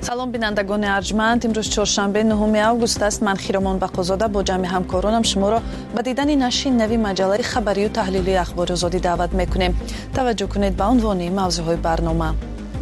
سلام بینندگان ارجمند، امروز چهارشنبه 9 آگوست است. من خیرمان بقازاده با جمع همکارانم شما را به دیدن نشر نوی مجله خبری و تحلیلی اخبار آزادی دعوت میکنیم. توجه کنید به عنوان موضوعهای برنامه.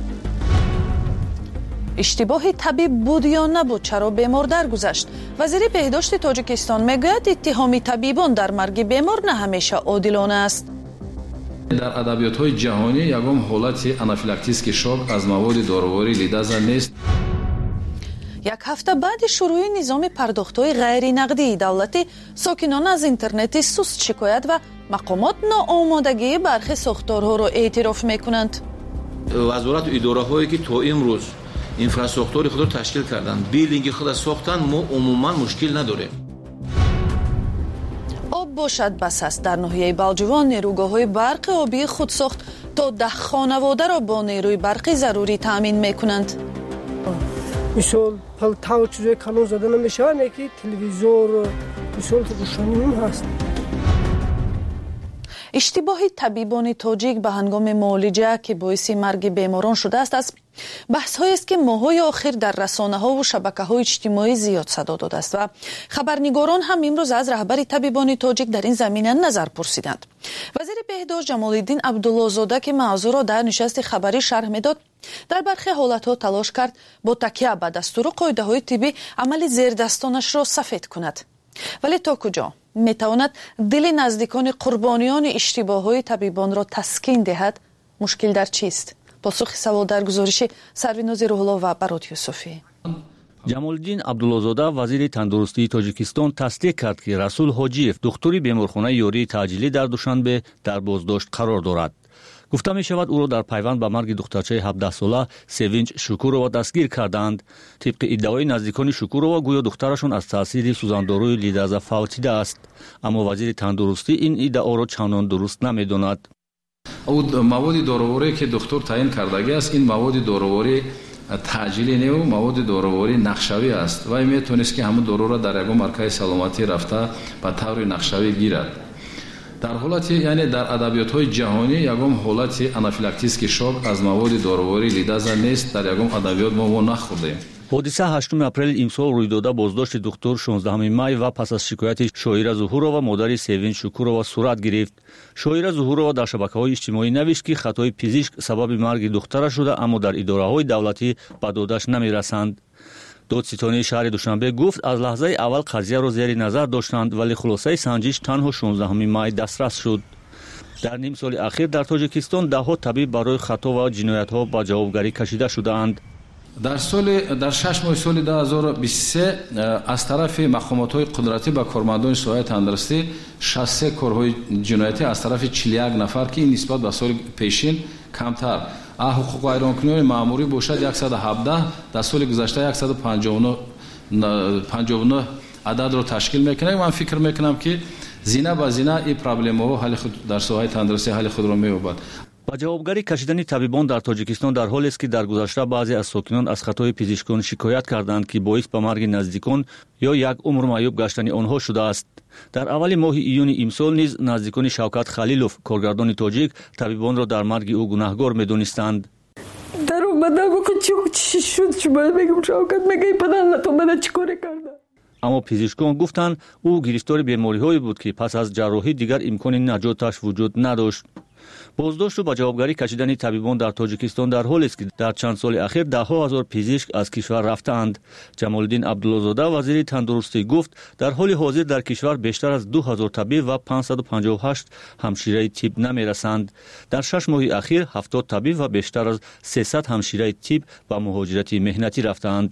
اشتباه طبیب بود یا نبود؟ چرا بیمار درگذشت؟ وزیر بهداشت تاجیکستان میگوید اتهام طبیبان در مرگ بیمار نه همیشه عادلانه است. در ادبیات‌های جهانی یگام حالت آنافیلاکتیک شوک از مواد دارویی لیدازا نیست. یک هفته بعد شروع نظام پرداخت‌های غیر نقدی دولتی، ساکنان از اینترنت سست شکایت و مقامات ناآمادگی برخی ساختارها را اعتراف می‌کنند. وزارت و اداره‌هایی که تا امروز اینفراستراکچور خود را تشکیل کردند، بیلدینگ خود را ساختند، ما عموما مشکل نداریم. آب باشد بس است. در ناحیه بلجوان نیروگاه‌های برق آبی خود ساخت تا 10 خانواده را با نیروی برقی ضروری تامین می‌کنند. مثال پلتاو چیزای کانون زده نمیشه، یکی تلویزیون مثال روشنی هست. اشتباه طبیبان تاجیک به هنگام معالجه که باعث مرگ بیماران شده است از بحث‌هایی است که ماه‌های اخیر در رسانه‌ها و شبکه‌های اجتماعی زیاد صدا داده است و خبرنگاران هم امروز از رهبر طبیبان تاجیک در این زمینه نظر پرسیدند. وزیر بهداشت جمال الدین عبدالله‌زاده که موضوع را در نشست خبری شرح می‌داد، در برخی حالت‌ها تلاش کرد با تکیه به دستور و قاعده‌های طبی عمل زیردستانش را سفید کند. ولی تا کجا میتواند دل نزدیکان قربانیان اشتباه‌های طبیبان را تسکین دهد؟ مشکل در چیست؟ پاسخ سوال در گزارش سرویناز روح‌الله و برات یوسفی. جمال الدین عبدالله‌زاده وزیر تندرستی تاجیکستان تصدیق کرد که رسول حاجیف دکتری بیمارخانه یاری تعجیلی در دوشنبه در بازداشت قرار دارد. گفته می شود او را در پیوند به مرگ دخترچه 17 ساله سوینج شکورова دستگیر کردند. طبق ادعای نزدیکان شکورова گویا دخترشان از تاثیر سوزانداروی لیدازا فوتیده است، اما وزیر تندرستی این ادعا را چندان درست نمی‌داند. او مواد دارویی که دکتر تعیین کرده است، این مواد دارویی تعجیلی نه و مواد دارویی نقشوی است و میتونست که همون دارو را در یک مرکز سلامتی رفته به طور نقشوی گیرد. در حالت یعنی در ادبیات‌های جهانی یگام حالت آنافیلاکتیک شوک از مواد دارویی لیدازا نیست. در یگام ادبیات ما نخوردیم. حادثه 8 اپریل امسال روی داده بازداشت دکتر 16 می و پس از شکایت شاعره ظهورова مادر سوین شکورова صورت گرفت. شاعره ظهورова در شبکه‌های اجتماعی نوشت که خطای پزشک سبب مرگ دخترش شده، اما در اداره‌های دولتی به دادش نمی‌رسند. دادستانی شهر دوشنبه گفت از لحظه اول قضیه را زیر نظر داشتند، ولی خلاصه سنجش تنها 16 می دسترس شد. در نیم سال اخیر در تاجیکستان ده‌ها طبیب برای خطا و جنایت‌ها به جوابگری کشیده شدند. در 6 ماه سال 2023 از طرف مقامات‌های قدرتی به کارمندان سایه تندرستی 63 کارهای جنایتی از طرف 41 نفر که این نسبت به سال پیشین کمتر. حقوق ویرانکنی مأموری باشد 117، در سال گذشته 159 عدد رو تشکیل میکنه. من فکر میکنم که زینه به زینه این پرابلم‌ها حل خود در ساحه تندرستی حل خود را می‌یابد. با جوابگری کشیدن طبیبان در تاجیکستان در حالی است که در گذشته بعضی از ساکنان از خطای پزشکان شکایت کردند که باعث به مرگ نزدیکان یا یک عمر معیوب گشتن آنها شده است. در اول ماه ایون امسال نیز نزدیکان شوکت خلیلوف کارگردان تاجیک طبیبان را در مرگ او گناهکار می‌دانستند. در اومدم چی شد شما میگم شوکت میگه پدر تو من چیکار کردم؟ اما پزشکان گفتند او گرفتار بیماری‌هایی بود که پس از جراحی دیگر امکان نجاتش وجود نداشت. بازداشت و با جوابگری کشیدن طبیبان در تاجیکستان در حالی است که در چند سال اخیر ده‌ها هزار پزشک از کشور رفتند. جمال الدین عبدالله‌زاده وزیر تندرستی گفت در حال حاضر در کشور بیشتر از 2000 طبیب و 558 همشیره طب نمی‌رسند. در 6 ماه اخیر 70 طبیب و بیشتر از 300 همشیره طب به مهاجرت مهنتی رفتند.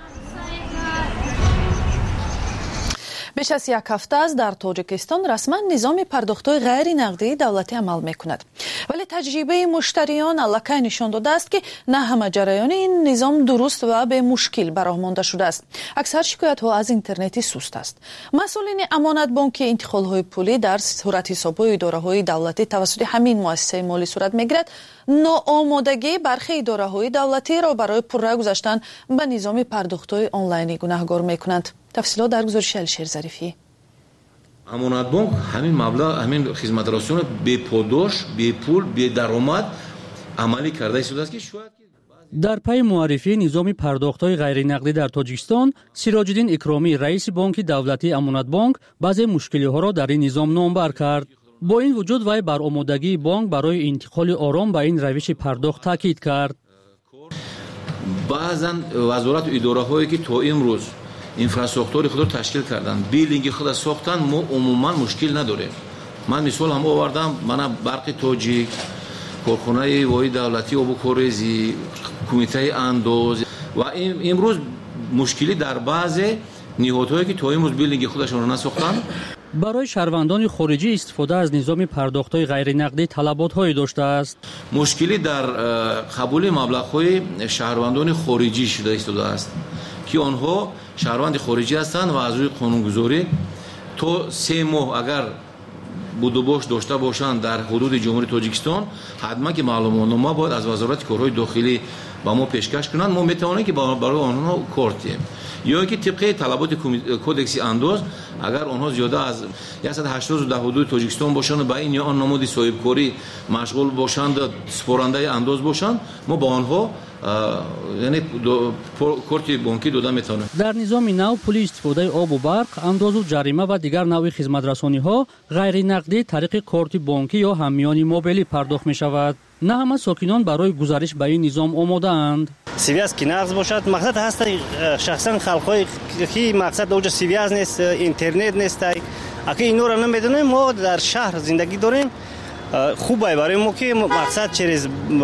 بیش از یک هفته است در تاجیکستان رسما نظام پرداخت‌های غیر نقدی دولتی عمل می‌کند، ولی تجربه مشتریان علاقه نشان داده است که نه همه جریان این نظام درست و به مشکل براه مانده شده است. اکثر شکایت‌ها از اینترنتی سست است. مسئولین امانت بانک انتقال‌های پولی در صورت حساب‌های اداره‌های دولتی توسط همین مؤسسه مالی صورت می‌گیرد. ناآمادگی برخی اداره‌های دولتی را برای پررو گذاشتن به نظام پرداخت‌های آنلاینی گناهکار می‌کنند. تفصیلات در گزارش الشیر ظریفی. امانت بانک همین مبلغ همین خدمات رسانه به پاداش به پول به درآمد عملی کرده شده است که شاید در پی معرفی نظام پرداخت‌های غیرنقدی در تاجیکستان، سیراج‌الدین اکرامی رئیس بانک دولتی امانت بانک بعضی مشکل‌ها را در این نظام نامبر کرد. با این وجود وی بر آمادگی بانک برای انتقال آرام به این روش پرداخت تاکید کرد. баъзан вазорат идораҳое ки то имрӯз инфраструктураи худро ташкил карданд, билдинги худро сохтанд, мо умуман мушкил надорем. ман мисол ҳам овардам, мана барқи тоҷик, корхонаи воҳиди давлатии обу корезӣ, кумитаи андоз ва имрӯз мушкилӣ дар баъзе ниҳодҳое ки то имрӯз билдинги худашонро насохтанд. برای شهروندان خارجی استفاده از نظام پرداخت‌های غیرنقدی طلبات‌هایی داشته است. مشکلی در قبول مبلغ‌های شهروندان خارجی شده است که آنها شهروند خارجی هستند و از روی قانونگذاری تا 3 ماه اگر بودوباش داشته باشند در حدود جمهوری تاجیکستان، حتما که معلوماتنامه باید از وزارت کارهای داخلی با ما پیشکش کنند. ما میتوانیم که برای آنها کار دهیم، یا اینکه طبق طلبات کودکس انداز اگر آنها زیاده از 180 در حدود تاجیکستان باشند با این یا آن نمودی صاحبکاری مشغول باشند، سپرنده انداز باشند، ما با آنها یعنی کارت بانکی داده میتونیم. در نظام نو پول استفاده آب و برق، انداز و جریمه و دیگر نوع خدمت رسانی ها غیر نقدی طریق کارت بانکی یا همیانی موبایلی پرداخت می شود. نه همه ساکنان برای گزارش به این نظام آماده اند. سیویاز که نقض باشد، مقصد هست شخصا خلقای که مقصد اوج سیویاز نیست، اینترنت نیست. اگه اینو را نمیدونیم، ما در شهر زندگی داریم، خوبه برای ما که مقصد چیز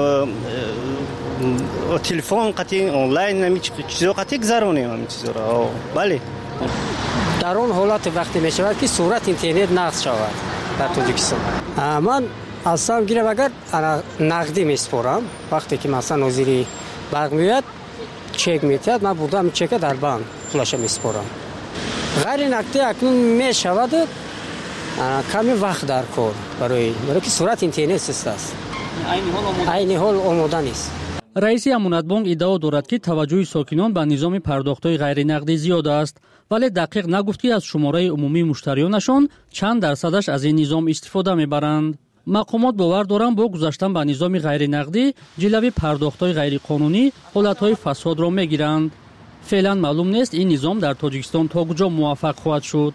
تلفن قطعی آنلاین نمی چیزا قطعی گذرونیم همین چیزا را. بله. در اون حالت وقتی می شود که صورت اینترنت نقض شود در تاجیکستان، من اصلا گیرم اگر نقدی میسپارم، وقتی که مثلا وزیری برق میاد چک میتید، من بردم چک در بانک پولش میسپارم. غیر نقدی اکنون میشود کمی وقت در کار برای که صورت اینترنت است. عین حال آماده نیست. رئیس امانت بانک ادعا دارد که توجه ساکنان به نظام پرداخت‌های غیر نقدی زیاد است، ولی دقیق نگفت که از شماره عمومی مشتریانشان چند درصدش از این نظام استفاده میبرند. مقامات باور دارند با گذاشتن به نظام غیر نقدی جلوی پرداخت‌های غیر قانونی حالت‌های فساد را میگیرند. فعلا معلوم نیست این نظام در تاجیکستان تا کجا موفق خواهد شد.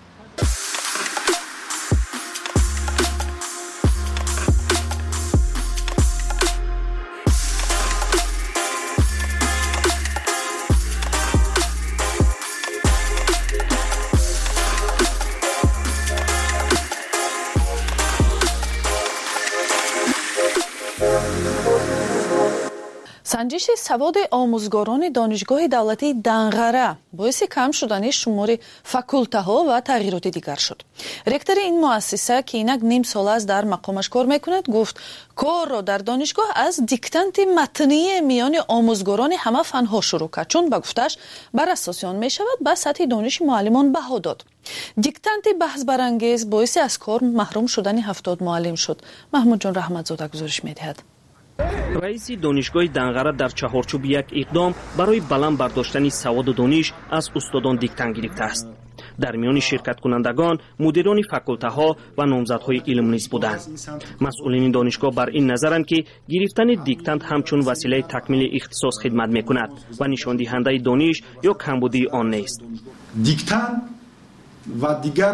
سنجش سواد آموزگاران دانشگاه دولتی دنغره باعث کم شدن شمار فاکولته‌ها و تغییرات دیگر شد. رکتور این مؤسسه که اینک نیم سال است در مقامش کار میکند گفت کار را در دانشگاه از دیکتانت متنی میان آموزگاران همه فنها شروع کرد، چون به گفتش بر اساس آن میشود به سطح دانش معلمان بها داد. دیکتانت بحث برانگیز باعث از کار محروم شدن 70 معلم شد. محمود جان رحمتزاده گزارش میدهد. رئیس دانشگاه دنغره در چهارچوب یک اقدام برای بلند برداشتن سواد و دانش از استادان دیکتان گرفته است. در میان شرکت کنندگان مدیران فاکولته و نامزدهای علم نیز بودند. مسئولین دانشگاه بر این نظرند که گرفتن دیکتانت همچون وسیله تکمیل اختصاص خدمت میکند و نشان دهنده دانش یا کمبودی آن نیست. دیکتانت و دیگر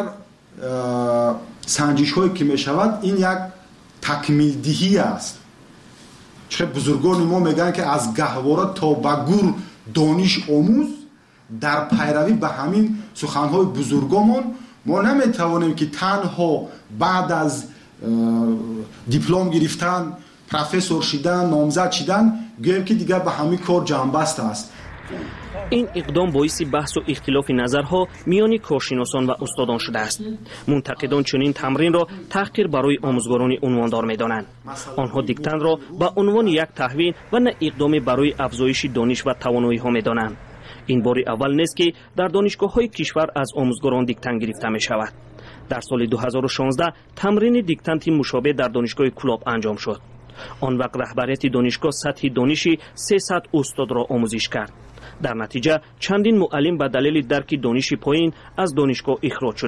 سنجش هایی که میشود این یک تکمیل دهی است. چه بزرگان ما میگن که از گهواره تا به گور دانش آموز، در پیروی به همین سخنهای بزرگامون ما نمیتوانیم که تنها بعد از دیپلم گرفتن، پروفسور شدن، نامزد شدن گویم که دیگر به همین کار جنبست است. این اقدام باعث بحث و اختلاف نظرها میان کارشناسان و استادان شده است. منتقدان چنین تمرین را تحقیر برای آموزگاران عنواندار می‌دانند. آنها دیکتان را به عنوان یک تهوین و نه اقدام برای افزایش دانش و توانایی‌ها می‌دانند. این بار اول نیست که در دانشگاه‌های کشور از آموزگاران دیکتان گرفته می‌شود. در سال 2016 تمرین دیکتانت مشابه در دانشگاه کلاب انجام شد. آن وقت رهبریت دانشگاه سطح دانشی 300 استاد را آموزش کرد. در نتیجه چندین معلم به دلیل درک دانش پایین از دانشگاه اخراج شدند.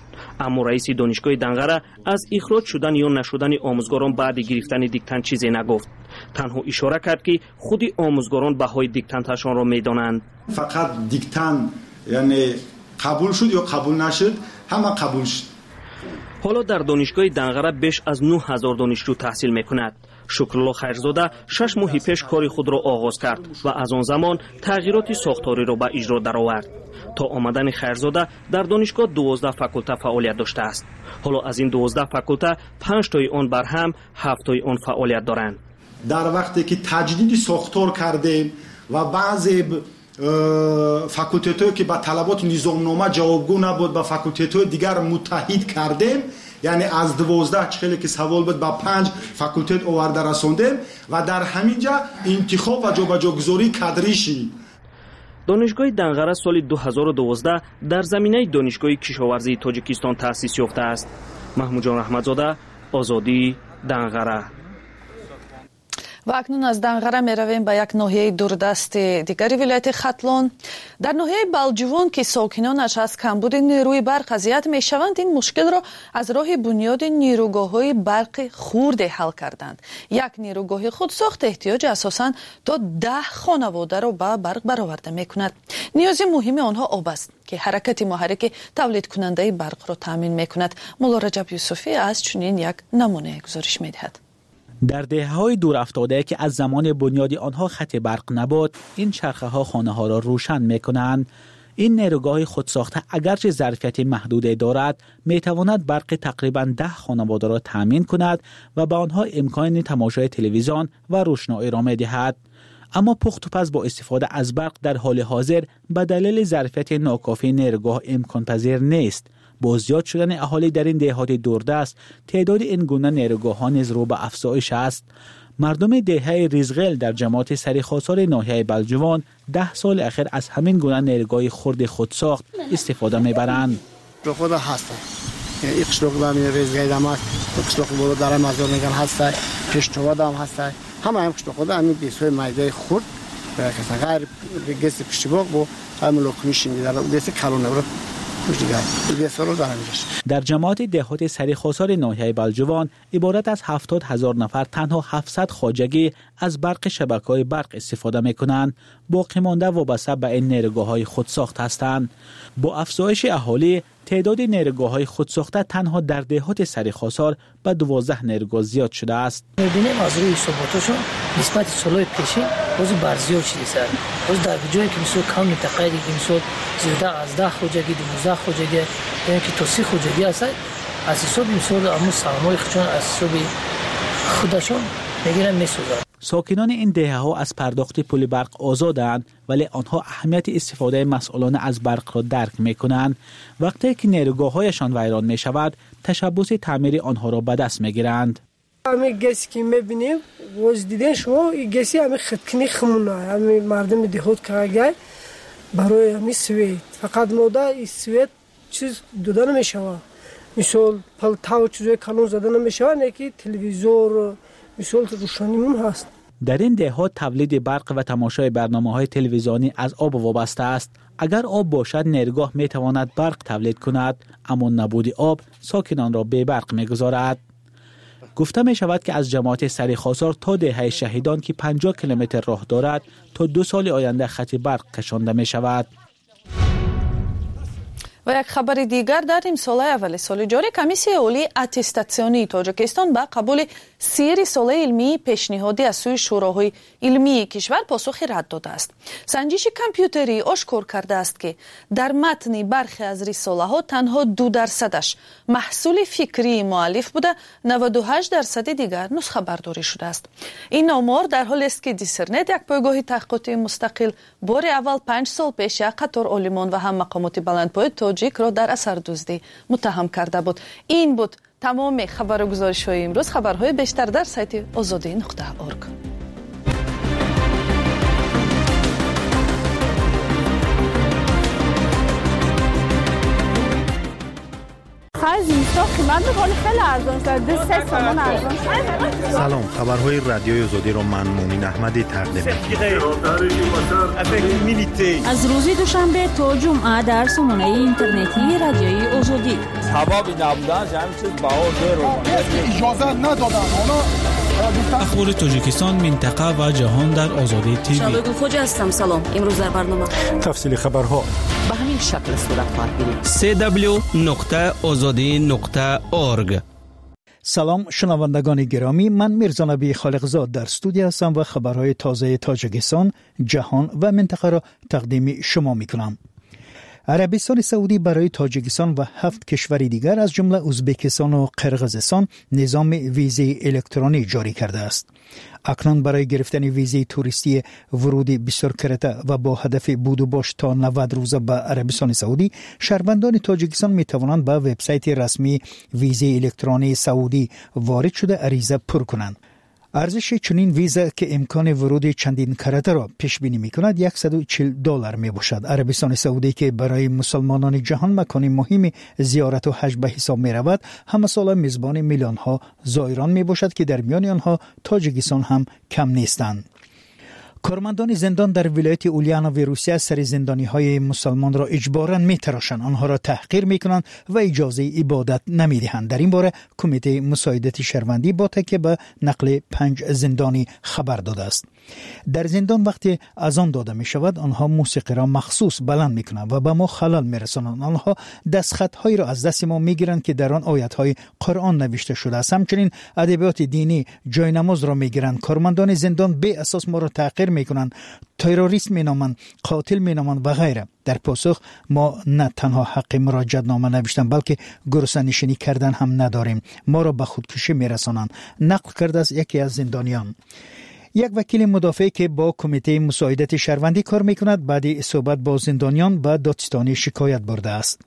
اما رئیس دانشگاه دنغره از اخراج شدن یا نشدن آموزگاران بعد گرفتن دیکتانت چیزی نگفت. تنها اشاره کرد که خود آموزگاران بهای دیکتانتشان را میدانند. فقط دیکتانت یعنی قبول شد یا قبول نشد، همه قبول شد. حالا در دانشگاه دنغره بیش از 9000 دانشجو تحصیل میکند. شکرالله خیرزاده 6 ماه پیش کار خود را آغاز کرد و از آن زمان تغییرات ساختاری را به اجرا درآورد. تا آمدن خیرزاده در دانشگاه 12 فاکولته فعالیت داشته است. حالا از این 12 فاکولته 5 تای آن بر هم 7 تای آن فعالیت دارند. در وقتی که تجدید ساختار کردیم و بعضی فاکولته‌هایی که با طلبات نظامنامه جوابگو نبود با فاکولته‌های دیگر متحد کردیم، یعنی از 12 چخیلی که سوال بود با 5 فاکولته آورده رساندیم و در همینجا انتخاب و جابجاگذاری کادری شد. دانشگاه دنغره سال 2012 در زمینه دانشگاه کشاورزی تاجیکستان تأسیس یافته است. محمود جان احمدزاده، آزادی، دنغره. و اکنون از دنغره می رویم به یک ناحیه دوردست دیگری ولایت ختلان. در ناحیه بلجوان که ساکنانش از کمبود نیروی برق اذیت می شوند، این مشکل را از راه بنیاد نیروگاه‌های برق خرد حل کردند. یک نیروگاه خودساخت احتیاج اساساً تا 10 خانواده را به برق برآورده می کند. نیاز مهم آنها آب است که حرکت محرک تولید کننده برق را تامین می کند. مولا رجب یوسفی از چنین یک نمونه گزارش می دهد. در دهه‌های دور افتاده که از زمان بنیاد آنها خط برق نبود، این چرخه‌ها خانه‌ها را روشن می‌کنند. این نیروگاه خودساخته اگرچه ظرفیت محدودی دارد، می‌تواند برق تقریباً 10 خانواده را تامین کند و به آنها امکان تماشای تلویزیون و روشنایی را می‌دهد. اما پخت و پز با استفاده از برق در حال حاضر به دلیل ظرفیت ناکافی نیروگاه امکان پذیر نیست. با زیاد شدن اهالی در این دهات دوردست، تعداد این گونه نیروگاه‌ها نیز رو به افزایش است. مردم دهه ریزغل در جماعت سریخاسار ناحیه بلجوان 10 سال اخیر از همین گونه نیروگاه خرد خودساخت استفاده می‌برند. رو خود هست. این قشلوق دامین ریزغل داماد، قشلوق بود در مزار نگن هست، پشتوا دام هست. همه هم قشلوق خود همین بیسوی مایده خرد که غیر گس پشتوا بو هم لوکمیشین در دست کلون رو در جماعت دهات سریخاسار ناحیه بلجوان عبارت از 70,000 نفر تنها 700 خواجگی از برق شبکه‌های برق استفاده می‌کنند. باقی مانده وابسته به این نیروگاه‌های خودساخت هستند. با افزایش اهالی، تعداد نیروگاه‌های خودساخته تنها در دهات سریخاسار به 12 نیروگاه زیاد شده است. می‌بینیم از روی ثباتشون نسبت سال‌های پیشین روز برزیاد شده سر. روز در جایی که مثل کم منطقه‌ای که مثل زیاده از 10 خواجگی 12 خواجگی یعنی که تا 30 خواجگی هست، از حساب مثل امو سهمای خودشون از حساب خودشون میگیرن میسوزن. ساکنان این دهه‌ها از پرداخت پول برق آزادند، ولی آنها اهمیت استفاده مسئولانه از برق را درک می‌کنند. وقتی که نیروگاه‌هایشان ویران می‌شود، تشبث تعمیر آنها را به دست می‌گیرند. همین گسی که می‌بینیم، روز دیدن شما این گسی همین خطکنی خمونه، همین مردم دهات کارگر برای همین سویت. فقط مودا این سویت چیز دادن نمی‌شود. مثلا پلتاو چیزای کلون زدن نمی‌شود، نه که تلویزیون مثل روشنی هست. در این دهات تولید برق و تماشای برنامه‌های تلویزیونی از آب وابسته است. اگر آب باشد نیروگاه می‌تواند برق تولید کند، اما نبود آب ساکنان را بی برق می‌گذارد. گفته می‌شود که از جماعت سریخاسار تا دهه شهیدان که 50 کیلومتر راه دارد تا 2 سال آینده خط برق کشانده می‌شود. و یک خبر دیگر در امسال اول سال جاری کمیسیون عالی اتستاسیونی تاجیکستان با قبول سیر سال علمی پیشنهادی از سوی شوراهای علمی کشور پاسخی رد داده است. سنجش کامپیوتری آشکار کرده است که در متن برخی از رساله ها تنها 2% محصول فکری مؤلف بوده، 98% دیگر نسخه برداری شده است. این آمار در حالی است که دیسرنت یک پایگاه تحقیقاتی مستقل بار اول 5 سال پیش یک قطار عالمان و هم مقامات بلندپای تاجیک را در اثر دزدی متهم کرده بود. این بود تمام خبر و گزارش های امروز. خبرهای بیشتر در سایت azadi.org. خرج اینستا قیمت می‌کنه خیلی ارزان شده 3 تومن ارزان شده. سلام، خبرهای رادیوی آزادی رو من مومین احمدی تقدیم می‌کنم. از روز دوشنبه تا جمعه در سامانه اینترنتی رادیوی آزادی. سبب نبودن همین چیز بها زیر اجازه ندادن. اخبار تاجیکستان، منطقه و جهان در آزادی تیوی. شبگو خوجا هستم. سلام. امروز در برنامه تفصیل خبرها به همین شکل صورت خواهد گرفت. www.azadi.org. سلام شنوندگان گرامی، من میرزا نبی خالقزاد در استودیو هستم و خبرهای تازه تاجیکستان، جهان و منطقه را تقدیم شما میکنم. عربستان سعودی برای تاجیکستان و 7 کشور دیگر از جمله ازبکستان و قرقیزستان نظام ویزه الکترونی جاری کرده است. اکنون برای گرفتن ویزه توریستی ورودی بسیار کرده و با هدف بود و باش تا 90 روزه به عربستان سعودی، شهروندان تاجیکستان می توانند به وبسایت رسمی ویزه الکترونی سعودی وارد شده عریضه پر کنند. ارزش چنین ویزا که امکان ورود چندین کرده را پیش بینی می کند $140 می باشد. عربستان سعودی که برای مسلمانان جهان مکان مهم زیارت و حج به حساب می رود، همه سال میزبان میلیون ها زائران می باشد که در میان آنها تاجیکستان هم کم نیستند. کارمندان زندان در ولایت اولیانوی روسیه سر زندانی های مسلمان را اجباراً می تراشند، آنها را تحقیر می کنند و اجازه عبادت نمی دهند. در این باره کمیته مساعدت شهروندی با تکیه به نقل 5 زندانی خبر داده است. در زندان وقتی اذان داده می شود، آنها موسیقی را مخصوص بلند می کنند و به ما خلل می رسانند. آنها دستخط هایی را از دست ما می گیرند که در آن آیات های قرآن نوشته شده است. همچنین ادبیات دینی، جای نماز را می گیرند. کارمندان زندان به اساس ما را تحقیر می کنند، تروریست می نامند، قاتل می نامند و غیره. در پاسخ ما نه تنها حق مراجعت نامه نوشتن بلکه گرسنه‌نشینی کردن هم نداریم. ما را به خودکشی می رسانند. نقل کرده از یکی از زندانیان. یک وکیل مدافع که با کمیته مساعدت شهروندی کار میکند بعد صحبت با زندانیان به دادستانی شکایت برده است.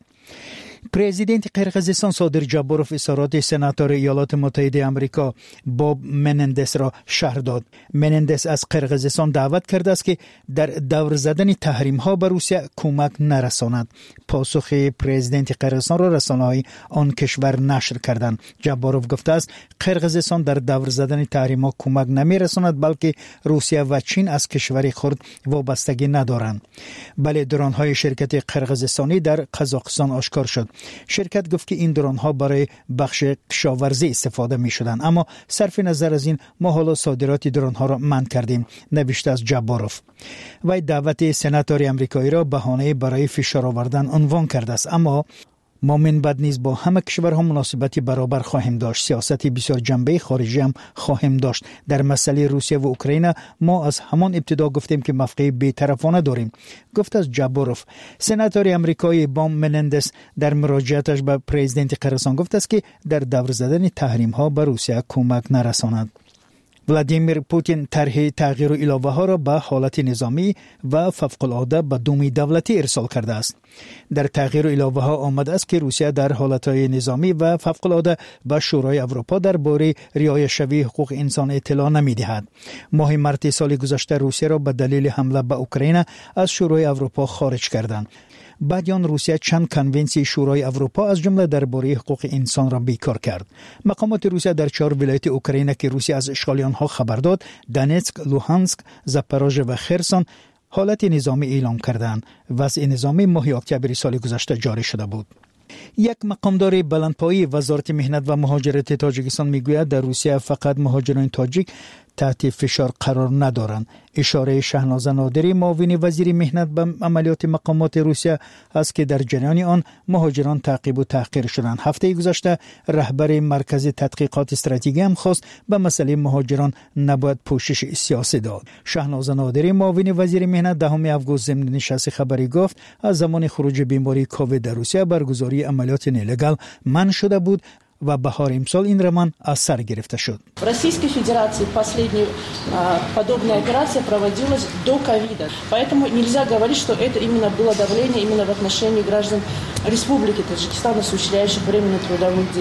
پرزیدنت قرقیزستان صادر جابروف اظهارات سناتور ایالات متحده آمریکا باب منندس را شرح داد. منندس از قرقیزستان دعوت کرده است که در دور زدن تحریم ها به روسیه کمک نرساند. پاسخ پرزیدنت قرقیزستان را رسانه‌های آن کشور نشر کردند. جابروف گفته است قرقیزستان در دور زدن تحریم ها کمک نمیرساند بلکه روسیه و چین از کشور خود وابستگی ندارند. بله، درون های شرکت قرقیزستانی در قزاقستان آشکار شد. شرکت گفت که این درون ها برای بخش کشاورزی استفاده می شدند، اما صرف نظر از این ما حالا صادرات درون ها را منع کردیم، نوشته از جابروف. و دعوت سناتور آمریکایی را بهانه برای فشار آوردن عنوان کرده است، اما ما من بعد نیز با همه کشورها مناسبتی برابر خواهیم داشت. سیاست بسیار جنبه خارجی هم خواهیم داشت. در مسئله روسیه و اوکراین ما از همان ابتدا گفتیم که موقع بی‌طرفانه داریم، گفت از جابروف. سناتور آمریکایی بام منندس در مراجعتش به پرزیدنت قرقیزستان گفت است که در دور زدن تحریم ها به روسیه کمک نرساند. ولادیمیر پوتین طرح تغییر و علاوه ها را به حالت نظامی و فوق العاده به دوم دولتی ارسال کرده است. در تغییر و علاوه ها آمده است که روسیه در حالت های نظامی و فوق العاده به شورای اروپا درباره رعایت شوی حقوق انسان اطلاع نمی دهد. ماه مارس سال گذشته روسیه را به دلیل حمله به اوکراین از شورای اروپا خارج کردند. بعد آن روسیه چند کنونسی شورای اروپا از جمله درباره حقوق انسان را بیکار کرد. مقامات روسیه در 4 ولایت اوکراین که روسیه از اشغال آنها خبر داد، دونتسک، لوهانسک، زاپاروژه و خرسون، حالت نظامی اعلام کردند. وضع نظامی ماه اکتبر سال گذشته جاری شده بود. یک مقامدار بلندپایه وزارت مهنت و مهاجرت تاجیکستان میگوید در روسیه فقط مهاجران تاجیک تحت فشار قرار ندارند. اشاره شهناز نادری معاون وزیر مهنت به عملیات مقامات روسیه است که در جریان آن مهاجران تعقیب و تحقیر شدند. هفته گذشته رهبر مرکز تحقیقات استراتژی هم خواست به مسئله مهاجران نباید پوشش سیاسی داد. شهناز نادری معاون وزیر مهنت 10 آگوست ضمن نشست خبری گفت از زمان خروج بیماری کووید در روسیه برگزاری عملیات نلگال منع شده بود و بهار امسال این رمان از سر گرفته شد. В Российской Федерации последняя подобная операция проводилась до ковида. Поэтому нельзя говорить, что это именно было давление именно в отношении граждан Республики Таджикистан, осуществляющих временно трудовых деятельность.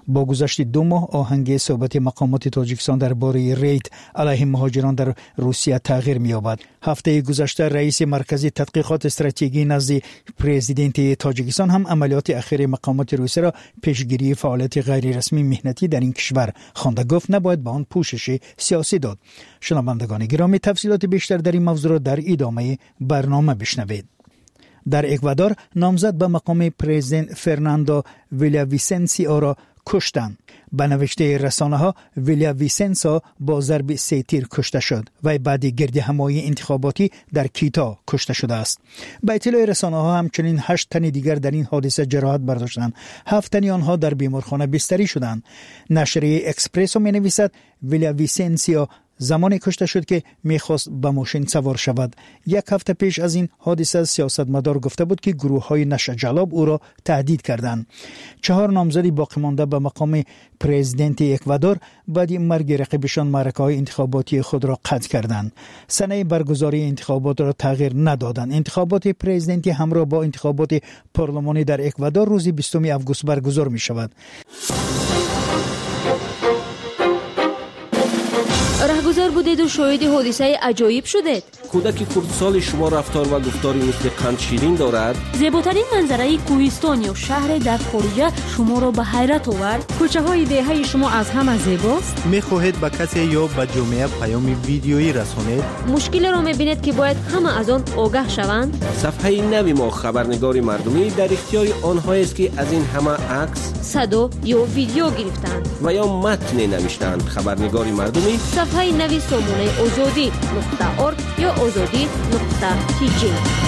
با گذشت 2 ماه آهنگ صحبت مقامات تاجیکستان درباره رید علیه مهاجران در روسیه تغییر می‌یابد. هفته گذشته رئیس مرکز تحقیقات استراتژیکی نزد پرزیدنت تاجیکستان هم عملیات اخیر مقامات روسیه را پیشگیری فعالیت غیر رسمی مهنتی در این کشور خوانده. گفت نباید به آن پوشش سیاسی داد. شنوندگان گرامی، تفصیلات بیشتر در این موضوع را در ادامه برنامه بشنوید. در اکوادور نامزد به مقام پرزیدنت فرناندو ویلاویسنسیا را کشتند. به نوشته رسانه ها ویلاویسنسا با ضرب 3 تیر کشته شد و بعد گردهمایی انتخاباتی در کیتا کشته شده است. به اطلاع رسانه ها همچنین 8 تن دیگر در این حادثه جراحت برداشتند. 7 تن آنها در بیمارخانه بستری شدند. نشریه اکسپرسو می نویسد ویلاویسنسیا زمانی کشته شد که میخواست به ماشین سوار شود. 1 هفته پیش از این حادثه سیاستمدار گفته بود که گروه‌های نشر جلاب او را تهدید کردند. 4 نامزدی باقی مانده به مقام پرزیدنت اکوادور بعد مرگ رقیبشان معرکه‌های انتخاباتی خود را قطع کردند. سنه برگزاری انتخابات را تغییر ندادند. انتخابات پرزیدنتی همراه با انتخابات پارلمانی در اکوادور روز 20 آگوست برگزار می شود. رهگذر بودید و شاهد حادثه عجایب شدید. کودک کردسال شما رفتار و گفتاری مثل قند شیرین دارد. زیباترین منظره کوهستان یا شهر در خارجه شما را به حیرت آورد. کوچه های دهه شما از همه زیباست. میخواهید به کسی یا به جامعه پیام ویدیویی رسانید؟ مشکل را میبینید که باید همه از آن آگاه شوند. صفحه نوی ما خبرنگار مردمی در اختیار آنها است که از این همه عکس، صدا یا ویدیو گرفتند و یا متن نوشتند. خبرنگار مردمی صفحه نوی سامانه azadi.org یا azadi.tg.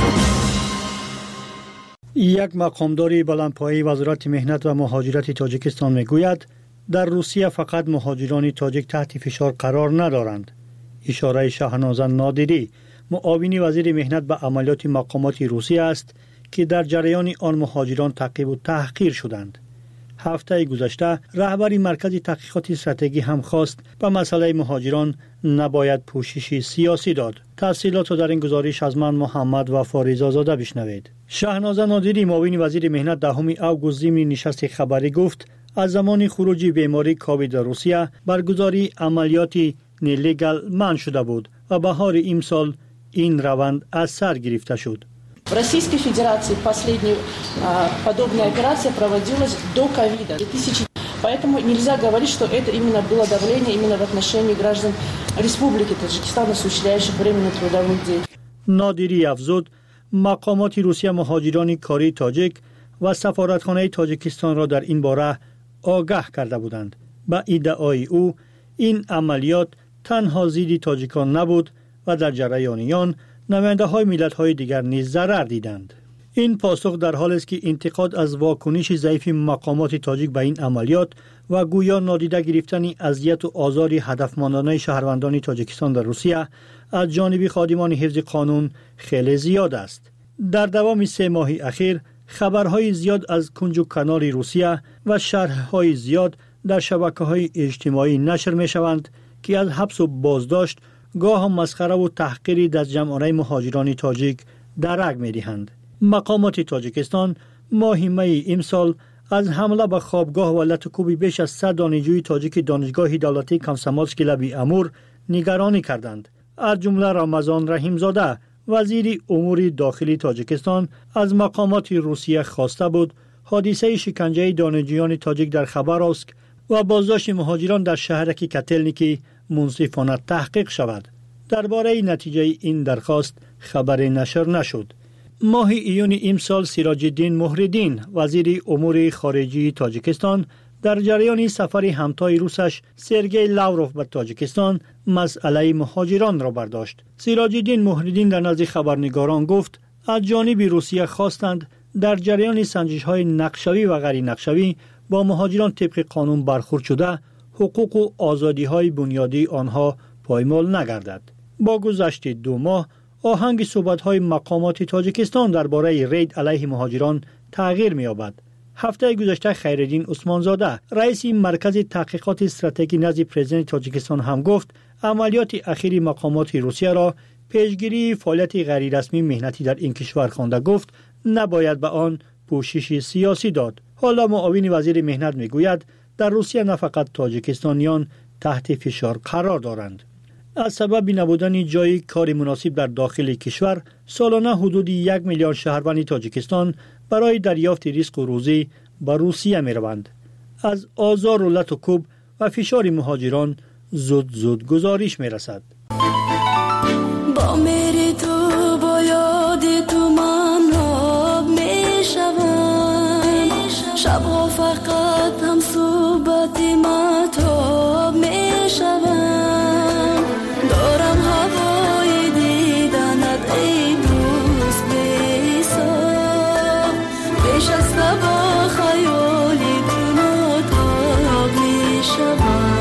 یک مقامداری بلندپایه وزارت مهنت و مهاجرت تاجیکستان میگوید در روسیه فقط مهاجران تاجیک تحت فشار قرار ندارند. اشاره شهنازه نادری، معاون وزیر مهنت به عملیات مقامات روسیه است که در جریان آن مهاجران تعقیب و تحقیر شدند. هفته گذشته رهبر مرکز تحقیقات استراتژی هم خواست به مسئله مهاجران نباید پوشش سیاسی داد. تفصیلات را در این گزارش از من محمد و فاریزا زاده بشنوید. شهنازه نادری معاون وزیر مهنت 10 آگوست ضمن نشست خبری گفت از زمان خروج بیماری کووید در روسیه برگزاری عملیات نلیگال منع شده بود و بهار امسال این روند از سر گرفته شد. В Российской Федерации последняя подобная операция проводилась до ковида. Поэтому нельзя говорить, что это именно было давление именно в отношении граждан Республики Таджикистан, осуществляющих временную трудовую деятельность. نادری افزود مقامات روسیه مهاجران کاری تاجیک و سفارتخانه تاجیکستان را در این باره آگاه کرده بودند. با ادعای او این عملیات تنها ضد تاجیکان نبود و در جریان آن نماینده های ملت های دیگر نیز ضرر دیدند. این پاسخ در حالی است که انتقاد از واکنش ضعیف مقامات تاجیک به این عملیات و گویا نادیده گرفتن اذیت و آزار هدفمندانه شهروندان تاجیکستان در روسیه از جانب خادمان حفظ قانون خیلی زیاد است. در دوام 3 ماه اخیر خبرهای زیاد از کنج و کنار روسیه و شرحهای زیاد در شبکه‌های اجتماعی نشر می‌شوند که از حبس و بازداشت گاه هم مسخره و تحقیری در جمعیت مهاجران تاجیک درک می‌دهند. مقامات تاجیکستان ماه می امسال از حمله به خوابگاه و لطکوب بیش از 100 دانشجوی تاجیک دانشگاه دولتی کامسامولسک لبی امور نگرانی کردند. از جمله رمضان رحیمزاده وزیر امور داخلی تاجیکستان از مقامات روسیه خواسته بود حادثه شکنجه دانشجویان تاجیک در خبراسک و بازداشت مهاجران در شهرک کتلنیکی منصفانه تحقیق شود. درباره نتیجه این درخواست خبر نشر نشد. ماه ایون امسال سراج الدین مهردین وزیر امور خارجه تاجیکستان در جریان سفر همتای روسش سرگئی لاوروف به تاجیکستان مسئله مهاجران را برداشت. سراج الدین مهردین در نزد خبرنگاران گفت از جانب روسیه خواستند در جریان سنجش‌های نقشوی و غیر نقشوی با مهاجران طبق قانون برخورد شده حقوق و آزادی‌های بنیادی آنها پایمال نگردد. با گذشت 2 ماه آهنگ صحبت‌های مقامات تاجیکستان درباره رید علیه مهاجران تغییر می‌یابد. هفته گذشته خیرالدین عثمانزاده رئیس مرکز تحقیقات استراتژی نزد پرزیدنت تاجیکستان هم گفت عملیات اخیر مقامات روسیه را پیشگیری فعالیت غیر رسمی مهنتی در این کشور خوانده. گفت نباید به آن پوشش سیاسی داد. حالا معاون وزیر مهنت میگوید در روسیه نه فقط تاجیکستانیان تحت فشار قرار دارند. از سبب نبودن جای کار مناسب در داخل کشور، سالانه حدود 1 میلیون شهروند تاجیکستان برای دریافت رزق و روزی به روسیه می روند. از آزار و لط و کوب و فشار مهاجران زود گزارش می رسد. با میری تو با یاد تو من آب می شوم، شبها فقط هم صحبت مطاب می شوم، دارم هوای دیدنت ای دوست بی‌حساب، پیش از با خیالی تو مطاب می شوم.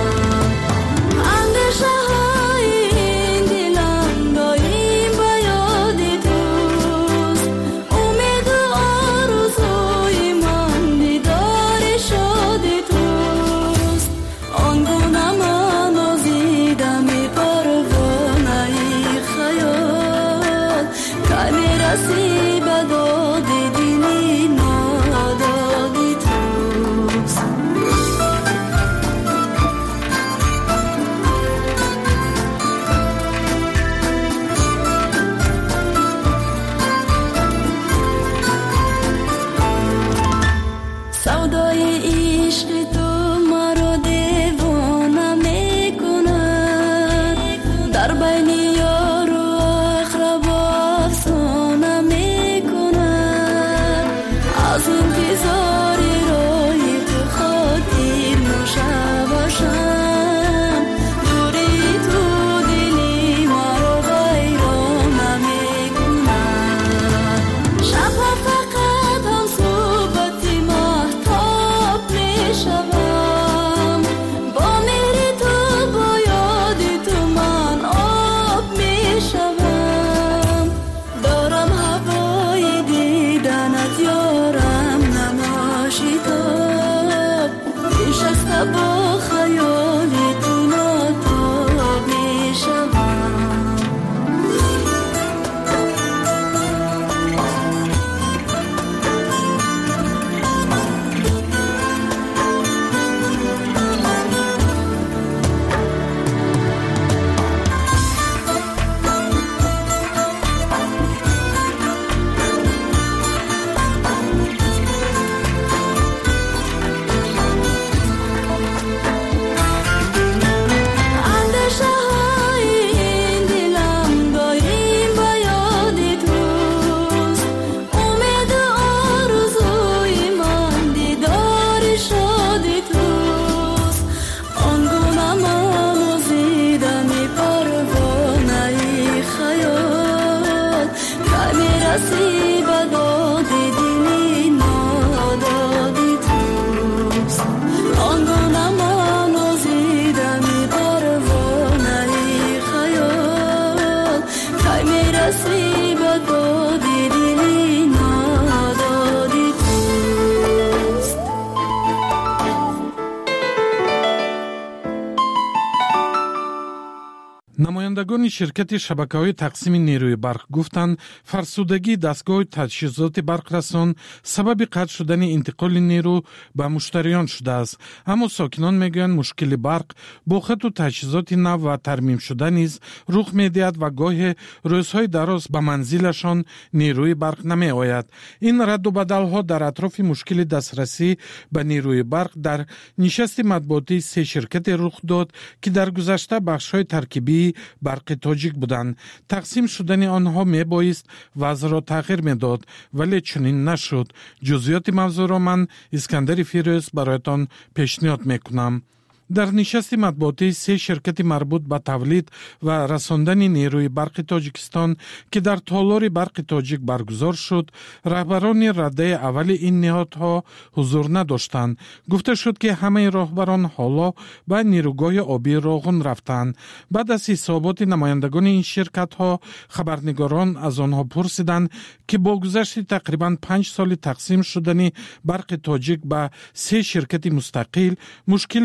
намояндагони ширкати шабакаҳои тақсими нерӯи барқ гуфтанд, фарсудагии дастгоҳи таҷҳизоти барқрасон сабаби қатъ шудани интиқоли нерӯ ба муштариён шудааст. аммо сокинон мегӯянд мушкили барқ бо хату таҷҳизоти нав ва тармимшуда низ рух медиҳад ва гоҳе рӯзҳои дароз ба манзилашон нерӯи барқ намеояд. ин раддубадалҳо дар атрофи мушкили дастрасӣ ба нерӯи барқ дар нишасти матбуотии 3 ширкате рух дод, ки дар гузашта бахшҳои таркибии барқи тоҷик буданд. тақсим шудани онҳо мебоист вазъро тағйир медод, вале чунин нашуд. ҷузъиёти мавзӯъро ман Искандари Фирӯз бароятон пешниҳод мекунам. дар нишасти матбуотии 3 ширкати марбут ба тавлид ва расондани нерӯи барқи Тоҷикистон, ки дар толори барқи тоҷик баргузор шуд, раҳбарони раддаи аввали ин ниҳодҳо ҳузур надоштанд. гуфта шуд, ки ҳамаи роҳбарон ҳоло ба нерӯгоҳи обии Роғун рафтанд. баъд аз ҳисоботи намояндагони ин ширкатҳо, хабарнигорон аз онҳо пурсиданд, ки бо гузашти тақрибан 5 соли тақсим шудани барқи тоҷик ба 3 ширкати мустақил, мушкили дастрасӣ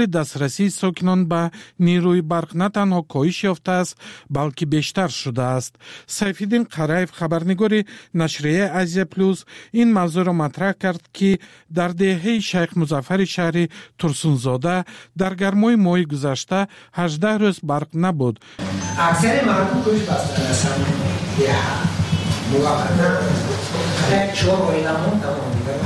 دسترسی ساکنان به نیروی برق نه تنها کاهش یافته است بلکه بیشتر شده است. سیفالدین قرایف خبرنگار نشریه آزیا پلوس این موضوع را مطرح کرد که در دهه شیخ مظفر شهری ترسونزاده در گرمای ماه گذشته 18 روز برق نبود. اکثر مردم کش بسته هستند موقتا 4 ماه نمون تمام دیگر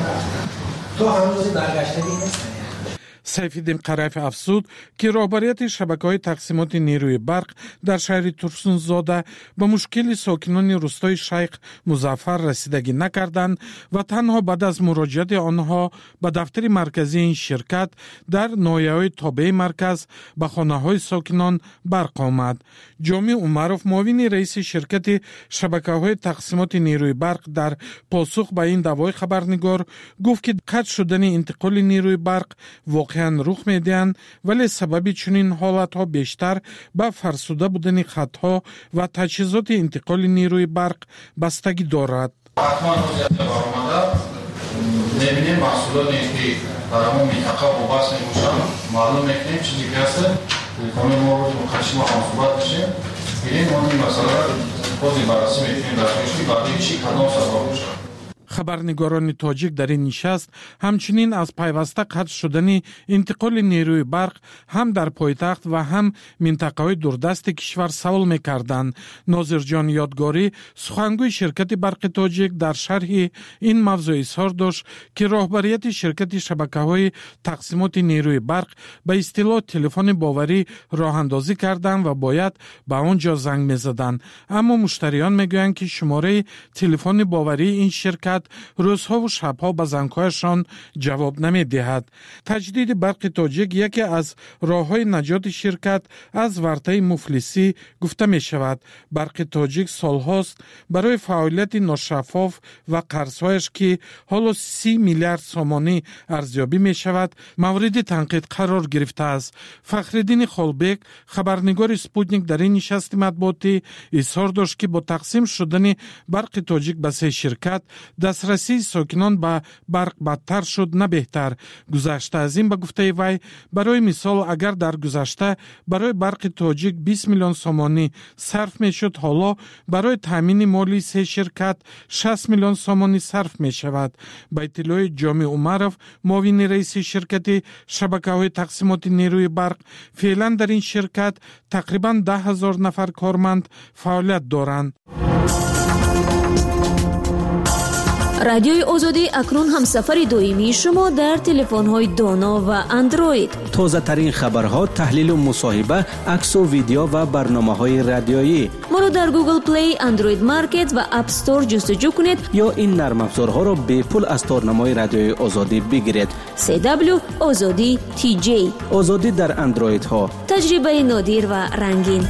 تو هنوز برگشته نیست. سیفالدین قرایف افزود که رهبریت شبکه‌های تقسیمات نیروی برق در شهر ترسونزاده به مشکل ساکنان روستای شیخ مظفر رسیدگی نکردند و تنها بعد از مراجعت آنها به دفتر مرکزی این شرکت در ناحیه‌های تابع مرکز به خانه‌های ساکنان برق آمد. جامی عمروف معاون رئیس شرکت شبکه‌های تقسیمات نیروی برق در پاسخ به این دعوای خبرنگار گفت که قطع شدن انتقال نیروی برق واقعاً رخ میدهند ولی سبب چنین حالتها بیشتر به فرسوده بودن خطها و تجهیزات انتقال نیروی برق بستگی دارد. حتما وضعیت برآمده نمی‌بینیم محصولاتی که در همون منطقه وابسته میشن معلوم میکنیم چیزی که هست تلفن ما رو مخشی ما هم صحبت بشیم ببینیم اون مسئله خودی بررسی میکنیم در پیشی بعدی چی کدام سبب میشه. خبرنگاران تاجیک در این نشست همچنین از پیوسته قطع شدن انتقال نیروی برق هم در پایتخت و هم منطقه‌های دوردست کشور سوال می‌کردند. ناظر جان یادگاری سخنگوی شرکت برق تاجیک در شرح این موضوع اظهار داشت که رهبریت شرکت شبکه‌های تقسیمات نیروی برق به اصطلاح تلفن باوری راه اندازی کردند و باید به آنجا زنگ می‌زدند، اما مشتریان میگویند که شماره تلفن باوری این شرکت روزها و شبها به زنگ‌هایشان جواب نمی‌دهد. تجدید برق تاجیک یکی از راه‌های نجات شرکت از ورطه مفلسی گفته می‌شود. برق تاجیک سال‌هاست برای فعالیت ناشفاف و قرض‌هایش که حالا 30 میلیارد سومانی ارزیابی می‌شود مورد تنقید قرار گرفته است. فخرالدین خالبک خبرنگار سپوتنیک در این نشست مطبوعاتی اظهار داشت که با تقسیم شدن برق تاجیک به 3 شرکت دسترسی ساکنان به برق بدتر شد نه بهتر. گذشته از این به گفته وی برای مثال اگر در گذشته برای برق تاجیک 20 میلیون سومانی صرف می شد حالا برای تامین مالی 3 شرکت 60 میلیون سومانی صرف می شود. به اطلاع جامی عمروف معاون رئیس شرکت شبکه‌های تقسیمات نیروی برق فعلا در این شرکت تقریبا 10,000 نفر کارمند فعالیت دارند. رادیوی آزادی اکنون هم سفر دائمی شما در تلفن‌های دانا و اندروید. تازه ترین خبرها، تحلیل و مصاحبه، عکس و ویدیو و برنامه‌های رادیویی. ما رو در گوگل پلی، اندروید مارکت و اپ استور جستجو کنید یا این نرم افزارها را به پول از تارنمای رادیوی آزادی بگیرید. CW آزادی TJ. آزادی در اندروید ها. تجربه نادر و رنگین.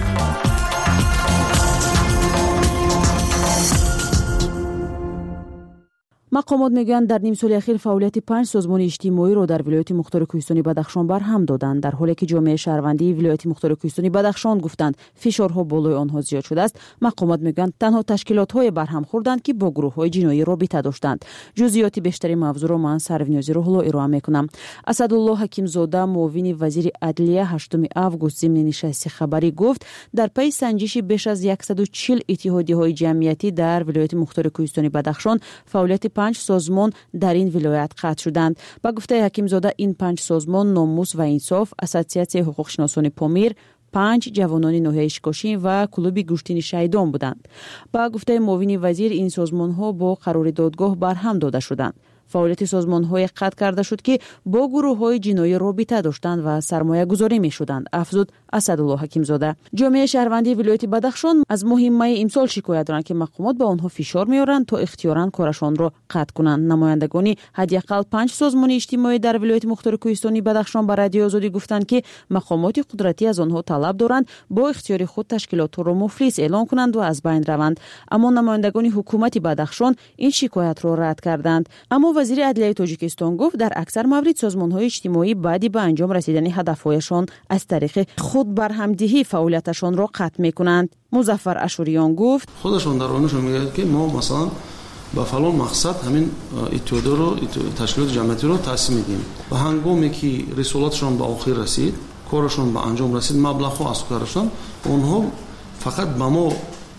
مقامات میگویند در نیم سال اخیر فعالیت 5 سازمان اجتماعی را در ولایت مختار کوهستانی بدخشان برهم دادند، در حالی که جامعه شهروندی ولایت مختار کوهستانی بدخشان گفتند فشارها بالای آنها زیاد شده است. مقامات میگویند تنها تشکیلات‌های برهم خوردند که با گروه‌های جنایی رابطه داشتند. جزئیات بیشتری موضوع را من سرونیازی رو ارائه میکنم. اسدالله حکیمزاده معاون وزیر عدلیه 8 آگوست ضمن نشست خبری گفت در پی سنجش بیش از 140 اتحادیه‌های جمعیتی در ولایت مختار کوهستانی بدخشان فعالیت 5 سازمان در این ولایت قطع شدند. با گفته حکیمزاده این 5 سازمان ناموس و انصاف، اساسیاسیون حقوق شناسان پامیر، 5 جوانان نوحه اشکاشین و کلوب گوشتین شهیدان بودند. با گفته معاون وزیر این سازمان‌ها با قرار دادگاه برهم داده شدند. فعالیت سازمان‌های قطع کرده شد که با گروه‌های جنایی رابطه داشتند و سرمایه گذاری می‌شدند، افزود اسدالله حکیمزاده. جامعه شهروندی ولایت بدخشان از ماه مای امسال شکایت دارند که مقامات به آنها فشار می‌آورند تا اختیاراً کارشان را قطع کنند. نمایندگان حداقل 5 سازمان اجتماعی در ولایت مختار کوهستانی بدخشان به رادیو آزادی گفتند که مقامات قدرتی از آنها طلب دارند با اختیار خود تشکیلات را مفلس اعلام کنند و از بین روند، اما نمایندگان حکومت بدخشان این شکایت را رد کردند. اما وزیر عدلیه تاجیکستان گفت در اکثر موارد سازمان‌های اجتماعی بعد به انجام رسیدن هدف‌هایشان از طریق خود برهمدهی فعالیتشان را قطع می‌کنند. مظفر اشوریان گفت خودشون در آنشون میگه که ما مثلا با فلان مقصد همین اتحادیه رو تشکیلات جمعیتی رو تأسیس میدیم و هنگامی که رسالتشون به آخر رسید کارشون به انجام رسید، مبلغ از کارشون، اونها فقط به ما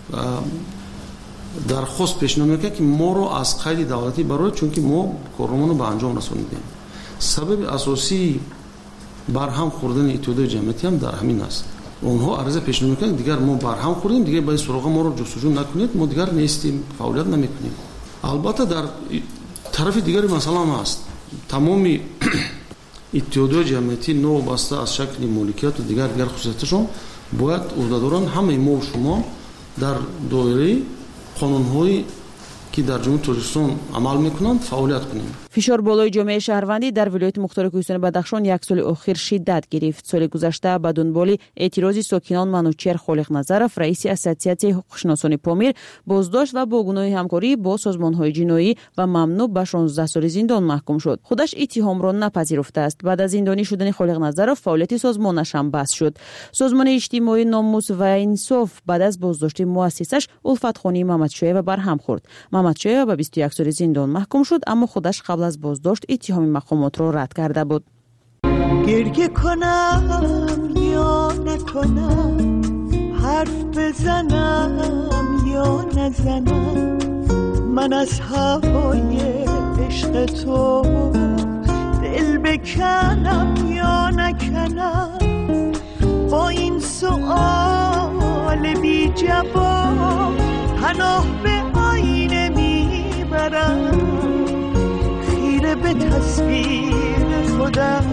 درخواست پیشنهاد میکنه که ما رو از قید دولتی برای، چون که ما کارمون رو به انجام رسوندیم. سبب اساسی برهم خوردن اتحادیه جمعیتی هم در همین است. اونها عرضه پیشنهاد میکنن دیگر ما برهم خوردیم، دیگه باید سراغ ما رو جستجو نکنید، ما دیگر نیستیم، فعالیت نمیکنیم. البته در طرف دیگری مسئله هم هست. تمامی اتحادیه جمعیتی نو بسته از شکل مالکیت و دیگر خصوصیتشون باید عهدهداران همه ما و شما در دایره قانون‌های که در جمهوری تاجیکستان عمل میکنند فعالیت کنیم. فشار بالای جامعه شهروندی در ولایت مختار کوهستان بدخشان یک سال اخیر شدت گرفت. سال گذشته به دنبال اعتراض ساکنان منوچهر خالق نظرов رئیس اساسیاسیون حقوقشناسان پامیر بازداشت و با گناه همکاری با سازمان‌های جنایی و ممنوع به 16 سال زندان محکوم شد. خودش اتهام را نپذیرفته است. بعد از زندانی شدن خالق نظرов فعالیت سازمانش هم بس شد. سازمان اجتماعی ناموس و انصاف بعد از بازداشت مؤسسش الفت خانی محمدشایب برهم خورد. محمدشایب به 21 سال زندان محکوم شد، اما خودش قبل از بازداشت اتهام مقامات را رد کرده بود. گریه کنم یا نکنم، حرف بزنم یا نزنم، من از هوای عشق تو دل بکنم یا نکنم، با این سؤال بی جواب پناه به آینه میبرم، خیره به تصویر خودم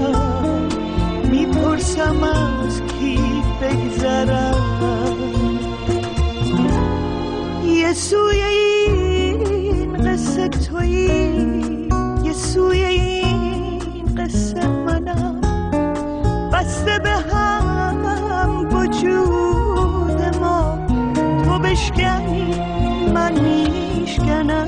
میپرسم از کی بگذرم. یه سوی این قصه تویی، یه سوی این قصه منم، بسته به هم وجود ما، تو بشکنی من میشکنم.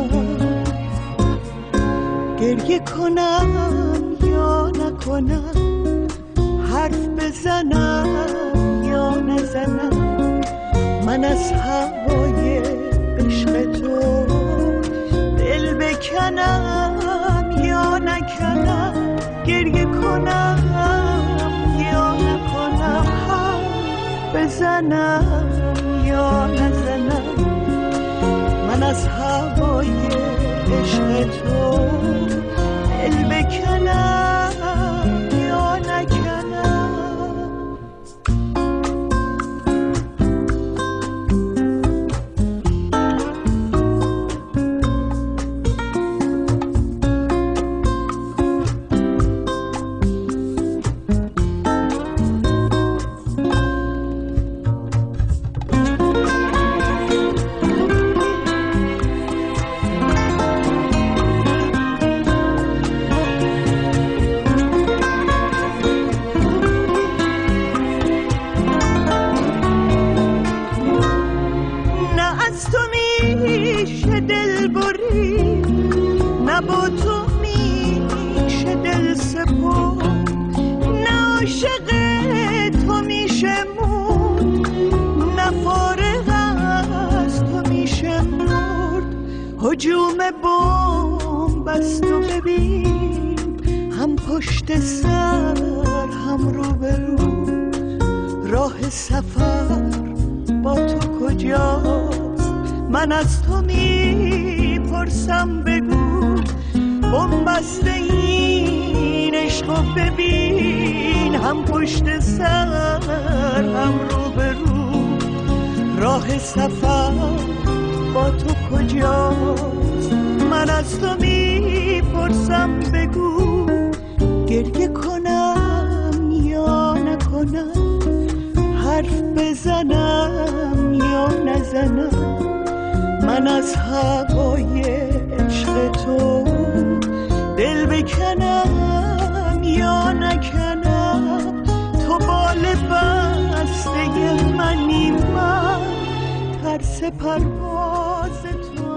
گریه کنم یا نکنم، حرف بزنم یا نزنم، من از هوای عشق تو دل بکنم یا نکنم. گریه کنم یا نکنم، حرف بزنم یا نزنم، من از هوای عشق تو دل بکنم یا نکنم. هجوم بمب است و ببین، هم پشت سر هم رو به رو، راه سفر با تو کجاست؟ من از تو میپرسم بگو، بمب است این عشق و ببین، هم پشت سر هم رو به رو، راه سفر با تو کجاست؟ من از تو میپرسم بگو، گریه کنم یا نکنم، حرف بزنم یا نزنم، من از هوای عشق تو دل بکنم یا نکنم. تو بال بسته منی، من ترس پرواز تو.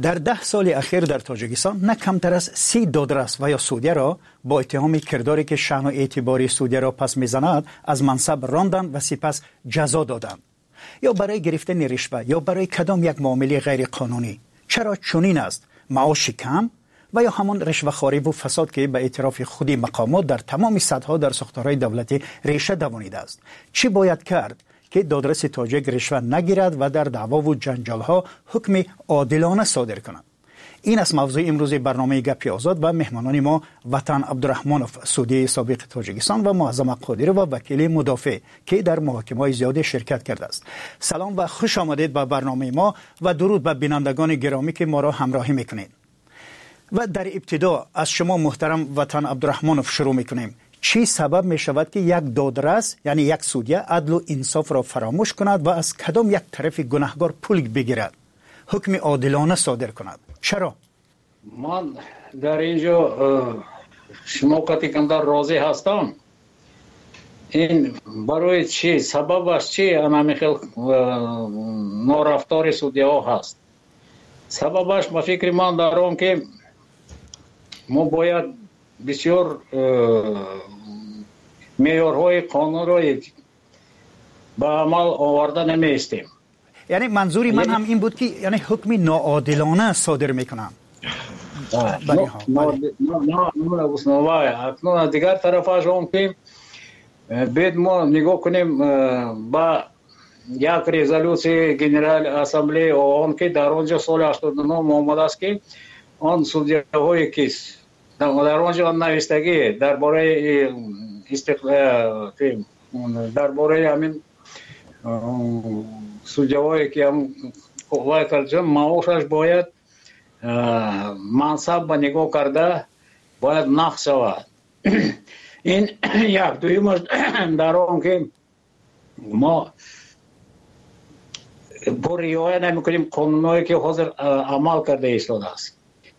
در 10 سال اخیر در تاجیکستان نه کمتر از 30 دادرس و یا سودیه را با اتهام کرداری که شأن و اعتباری سودیه را پس میزند از منصب راندند و سپس جزا دادند، یا برای گرفتن رشوه یا برای کدام یک معامله غیر قانونی. چرا چنین است؟ معاش کم و یا همان رشوه‌خواری و فساد که به اعتراف خودی مقامات در تمام سطح‌ها در ساختارهای دولتی ریشه دوانیده است. چی باید کرد که دادرس تاجیک رشوه نگیرد و در دعوا و جنجال‌ها حکم عادلانه صادر کند؟ این است موضوع امروز برنامه گپی آزاد و مهمانان ما وطن عبدالرحمانوف، سودی سابق تاجیکستان، و معظم قادری و وکیل مدافع که در محاکمه‌های زیاد شرکت کرده است. سلام و خوش آمدید به برنامه ما و درود به بینندگان گرامی که ما را همراهی میکنید. و در ابتدا از شما محترم وطن عبدالرحمانوف شروع میکنیم. چی سبب می شود که یک دادرس یعنی یک سودیه عدل و انصاف را فراموش کند و از کدام یک طرف گناهکار پول بگیرد، حکم عادلانه صادر کند؟ چرا؟ من در اینجا شما کتیکندر راضی هستم. این برای چی؟ سببش چی؟ اما خیلی نارفتار سودیه ها هست. سببش به فکر من دارم که ما باید بسیار معیارهای قانون را به عمل آورده نمیستیم. یعنی منظوری من هم این بود که یعنی حکم ناعادلانه صادر میکنم. اکنون دیگر طرفش هم که باید ما نگاه کنیم با یک رزولوسی جنرال اسمبلی آن که در آنجا سال 89 آمده است که آن سودیه های کیس در آنجا نوشتگی درباره درباره همین سودیه هایی که هم قوای ترجمه معاشش باید منصب به نگاه کرده باید نقص شود. این یک. دویمش در آن که ما با رعایت نمی‌کنیم قانونایی که حاضر عمل کرده ایستاده است.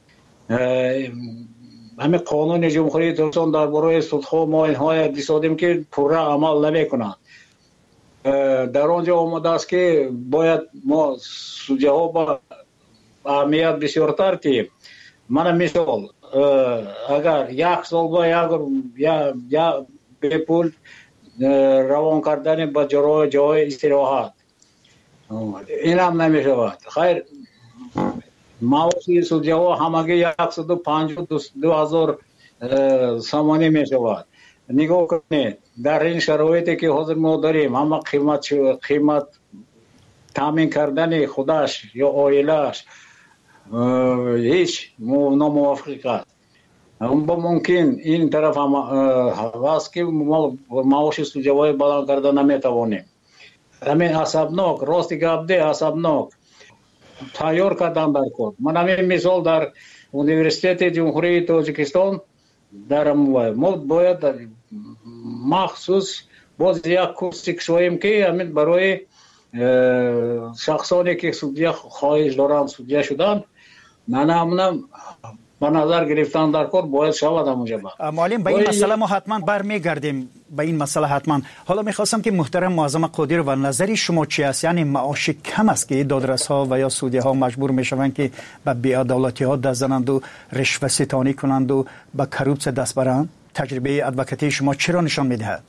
همه قانون جمهوری ترکستان درباره سودها ما اینها دیدیم که پوره عمل نمی‌کنند. در آنجا آمده است که باید ما سودیه ها با اهمیت بسیارتر که من مثال اگر یک سال با یا به پول روان کردن با جای استراحت این هم نمی شود. خیر معاشی سودیه ها همگی 152,000 سامانی می شود. نگاه کنید در این شرایطی که حاضر ما داریم همه قیمت تامین کردن خودش یا عائله‌اش هیچ ناموافق است. با ممکن این طرف هم هست که ما معاش سودیه های بلند کرده نمیتوانیم. همین عصبناک راستی گفته عصبناک تیار کردن در کار. من همین مثال در اونیورسیته جمهوری تاجیکستان در ما باید مخصوص باز یک کورسی کشویم که همین برای شخصانی که سودیه خواهش دارن سودیه شدن نه به نظر گرفتن در کار باید شود همونجا. معلم به این مسئله ما حتما برمیگردیم به این مسئله حتما. حالا میخواستم که محترم معظم قادر و نظری شما چی است؟ یعنی معاش کم است که دادرس ها و یا سودیه ها مجبور میشوند که به بی‌عدالتی ها دست زنند و رشوه ستانی کنند و به کروپس دست برند؟ تجربه ادوکاتی شما چرا نشان میدهد؟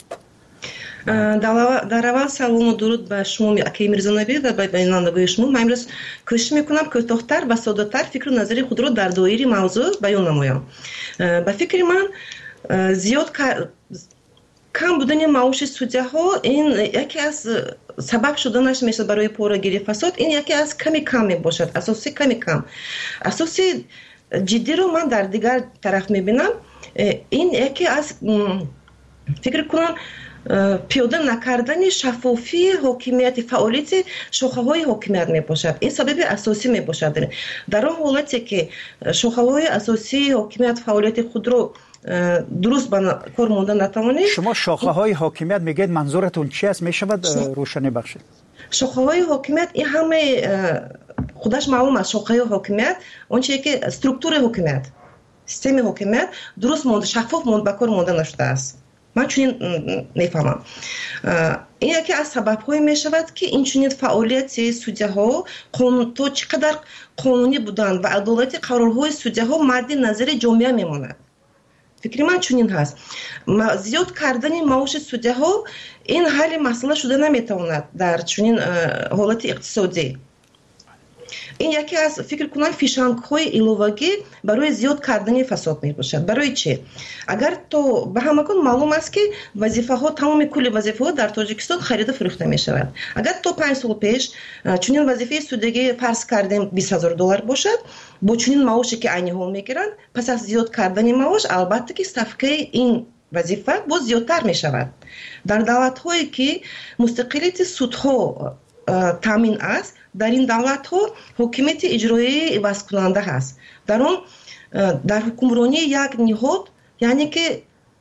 در اول سلام و درود به شما اکی میرزانوی و به بینندگان شما. من امروز کوشش میکنم که تختر و ساده‌تر فکر و نظری خود را در دایره موضوع بیان نمایم. به فکر من زیاد کم بودن معاش سودیه ها این یکی از سبب شدنش میشه برای پورگیری فساد. این یکی از کم می باشد، اساسی کم. اساسی جدی رو من در دیگر طرف میبینم. این یکی از فکر کنم پیاده نکردن شفافی حاکمیت فعالیت شاخه‌های حاکمیت میباشد. این سبب اساسی میباشد. در آن حالتی که شاخه‌های اساسی حاکمیت فعالیت خود رو درست به کار مانده نتوانید. شما شاخه‌های حاکمیت میگید منظورتون چی است؟ میشود روشنی بخشید؟ شاخه‌های حاکمیت این همه خودش معلوم است. شاخه‌های حاکمیت اون چیزی که استرکتور حاکمیت، سیستم حاکمیت درست مانده، شفاف مانده، به کار مانده نشده است. من چنین میفهمم. این یکی از سبب‌های میشود که این چنین فعالیت سودی‌ها تو چقدر قانونی بودن و عدالت قرارهای سودی‌ها مد نظر جامعه میماند. فکر من چنین هست. زیاد کردن معاش سودی‌ها این حل مسئله شده نمیتواند در چنین حالت اقتصادی. این یکی از فکر کنم فیشنگ‌های ایلوواگی برای زیاد کردن فساد میباشد. برای چه؟ اگر تو به همگان معلوم است که وظیفه‌ها تمام کل وظیفه‌ها در تاجیکستان خرید و فروخته میشود. اگر تو 5 سال پیش چنین وظیفه سودگی فرض کردیم $20,000 باشد، با چنین معاشی که اینها میگیرند، پس از زیاد کردن معاش البته که صفقه این وظیفه باز زیادتر میشود. در دولت‌هایی که مستقلیت سودها تامین است، در این دولت ها حکومت اجرایی عوض کننده هست. در حکمرانی یک نهاد، یعنی که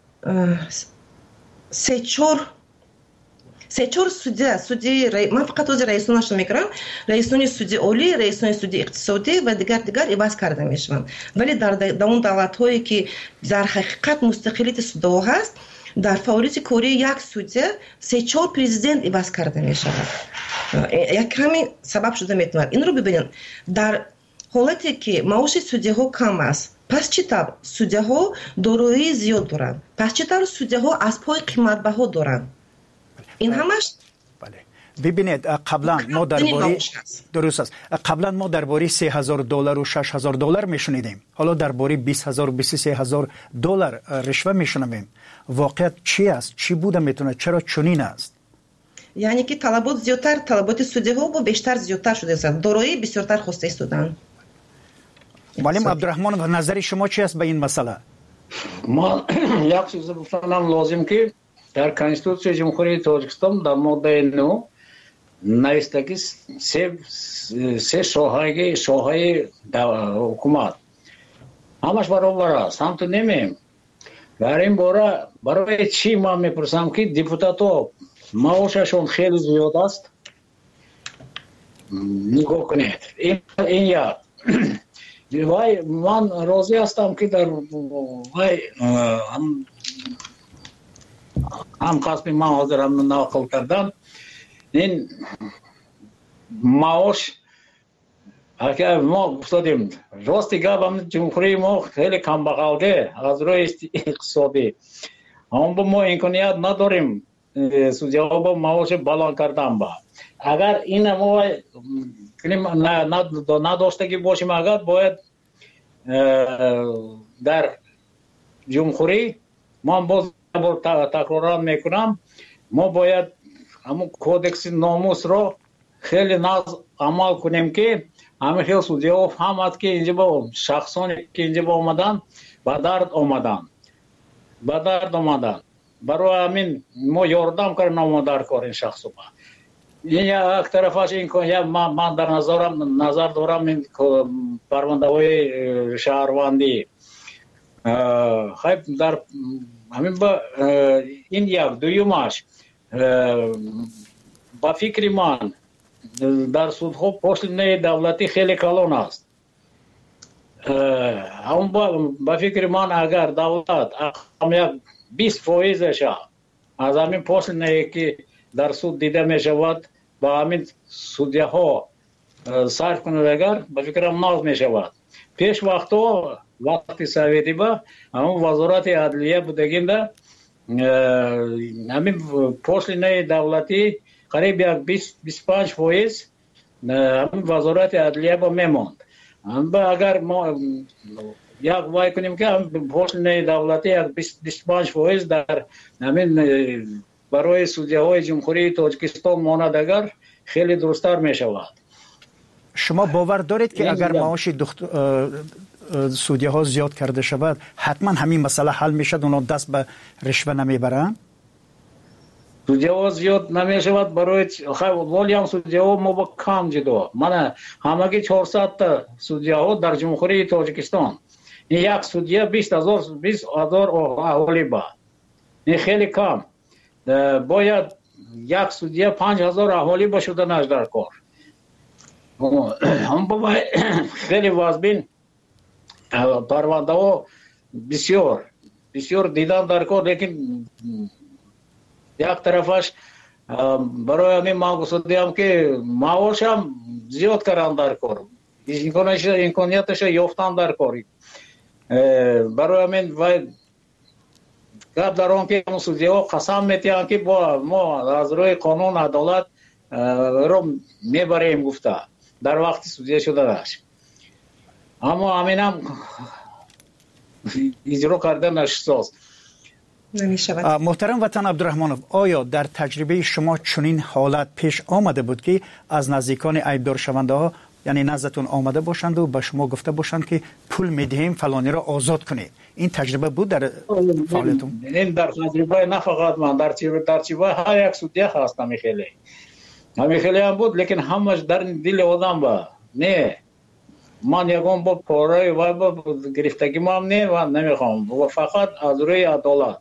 سه چهار سودی من فقط از رئیسانش میگم، رئیسان سودی عالی، رئیسان سودی اقتصادی و دیگر عوض کرده میشوند. ولی در اون دولت هایی که در حقیقت مستقلیت سودها هست، در فعالیت کاری یک سودی 3-4 پرزیدنت عوض کرده می شود. یک همین سبب شده میتواند. این رو ببینید، در حالتی که معاش سودی ها کم است، پس چطور سودی ها دارایی زیاد دارند؟ پس چطور سودی ها از پای قیمت بها دارند؟ این همش ببینید قبلا ما درباره درست است، قبلا ما درباره $3,000 و $6,000 میشنیدیم، حالا درباره $20,000 $23,000 رشوه میشنویم. واقعیت چی است؟ چی بوده میتونه؟ چرا چنین است؟ یعنی که طلبات زیادتر، طلبات سودی ها با بیشتر زیادتر شده است، دارایی بسیارتر خواسته استودن. معلم عبدالرحمن، و نظر شما چی است به این مسئله؟ ما یک چیز بفهمم لازم که در کنستیتوسیون جمهوری تاجیکستان در ماده 9 نوشته که سه شاخه حکومت همش برابر است. هم تو نمیم. در این باره برای چی ما میپرسم که دیپوتات ها معاششون خیلی زیاد است؟ نگاه کنید. این یک. وای من راضی هستم که در وای هم قسمی من حاضرم نقل کردم. این معاش اگر ما گفتیم راستی گفتم جمهوری ما خیلی کم بغاده از روی اقتصادی، اما ما امکانیت نداریم سودی‌ها با معاش بالا کردن. با اگر این ما نداشتگی باشیم، اگر باید در جمهوری ما باز تکرار میکنم، ما باید همون کودکس ناموس رو خیلی ناز عمل کنیم که همه خیلی سودی‌ها فهمد که اینجا با شخصانی که اینجا با آمدن به درد آمدن برای همین ما یاردم کردن آمدار کار این شخص با این یک طرفش این که من در نظر دارم این پرونده های شهروندی خیلی در همین با این یک دویمش با فکر من در سودها پشت دولتی خیلی کلان است. هم با فکر من اگر دولت هم 20% از همین پشت که در سود دیده می شود با همین سودیه ها صرف کنند، اگر با فکرم ناز می شود. پیش وقتی سویتی با همون وزارت عدلیه بودگینده همین پشت دولتی قریب یک 25% همین وزارت عدلیه با میماند. اگر ما یک وای کنیم که پشت دولتی یک 25% در همین برای سودیه های جمهوری تاجیکستان ماند، اگر خیلی درستر می شود. شما باور دارید که اگر معاش سودیه ها زیاد کرده شود حتما همین مسئله حل می شد، اونا دست به رشوه نمی برند؟ سودیه ها زیاد نمی شود برای ولی هم سودیه ها ما با کم جدا. من همگی 400 تا سودیه ها در جمهوری تاجیکستان، این یک سودیه 20,000 اهالی با این خیلی کم. باید یک سودیه 5,000 اهالی با شدنش در کار. هم با خیلی واضبین پرونده ها بسیار بسیار دیدن در کار، لیکن یک طرفش برای همین ما گفتم که معاشم زیاد کردن در کار، امکانیتش یافتن در کاری. برای همین گپ در آن که سودیا قسم میتیان که با ما از روی قانون عدالت رو میبریم گفته در وقتی سودیا شده داشت، اما همینم اجرا کردن نشست. محترم وطن عبدالرحمنوف، آیا در تجربه شما چنین حالت پیش آمده بود که از نزدیکان ایبدار شونده ها یعنی نزدتون آمده باشند و به شما گفته باشند که پول میدهیم فلانی را آزاد کنید؟ این تجربه بود در فعالیتون؟ این در تجربه نه فقط من، در تجربه هر یک سودیا هست. خیلی هم بود، لیکن همش در دل آدم با نه من یکم با پاره و با گرفتگی ما هم نه و نمیخوام و فقط از روی عدالت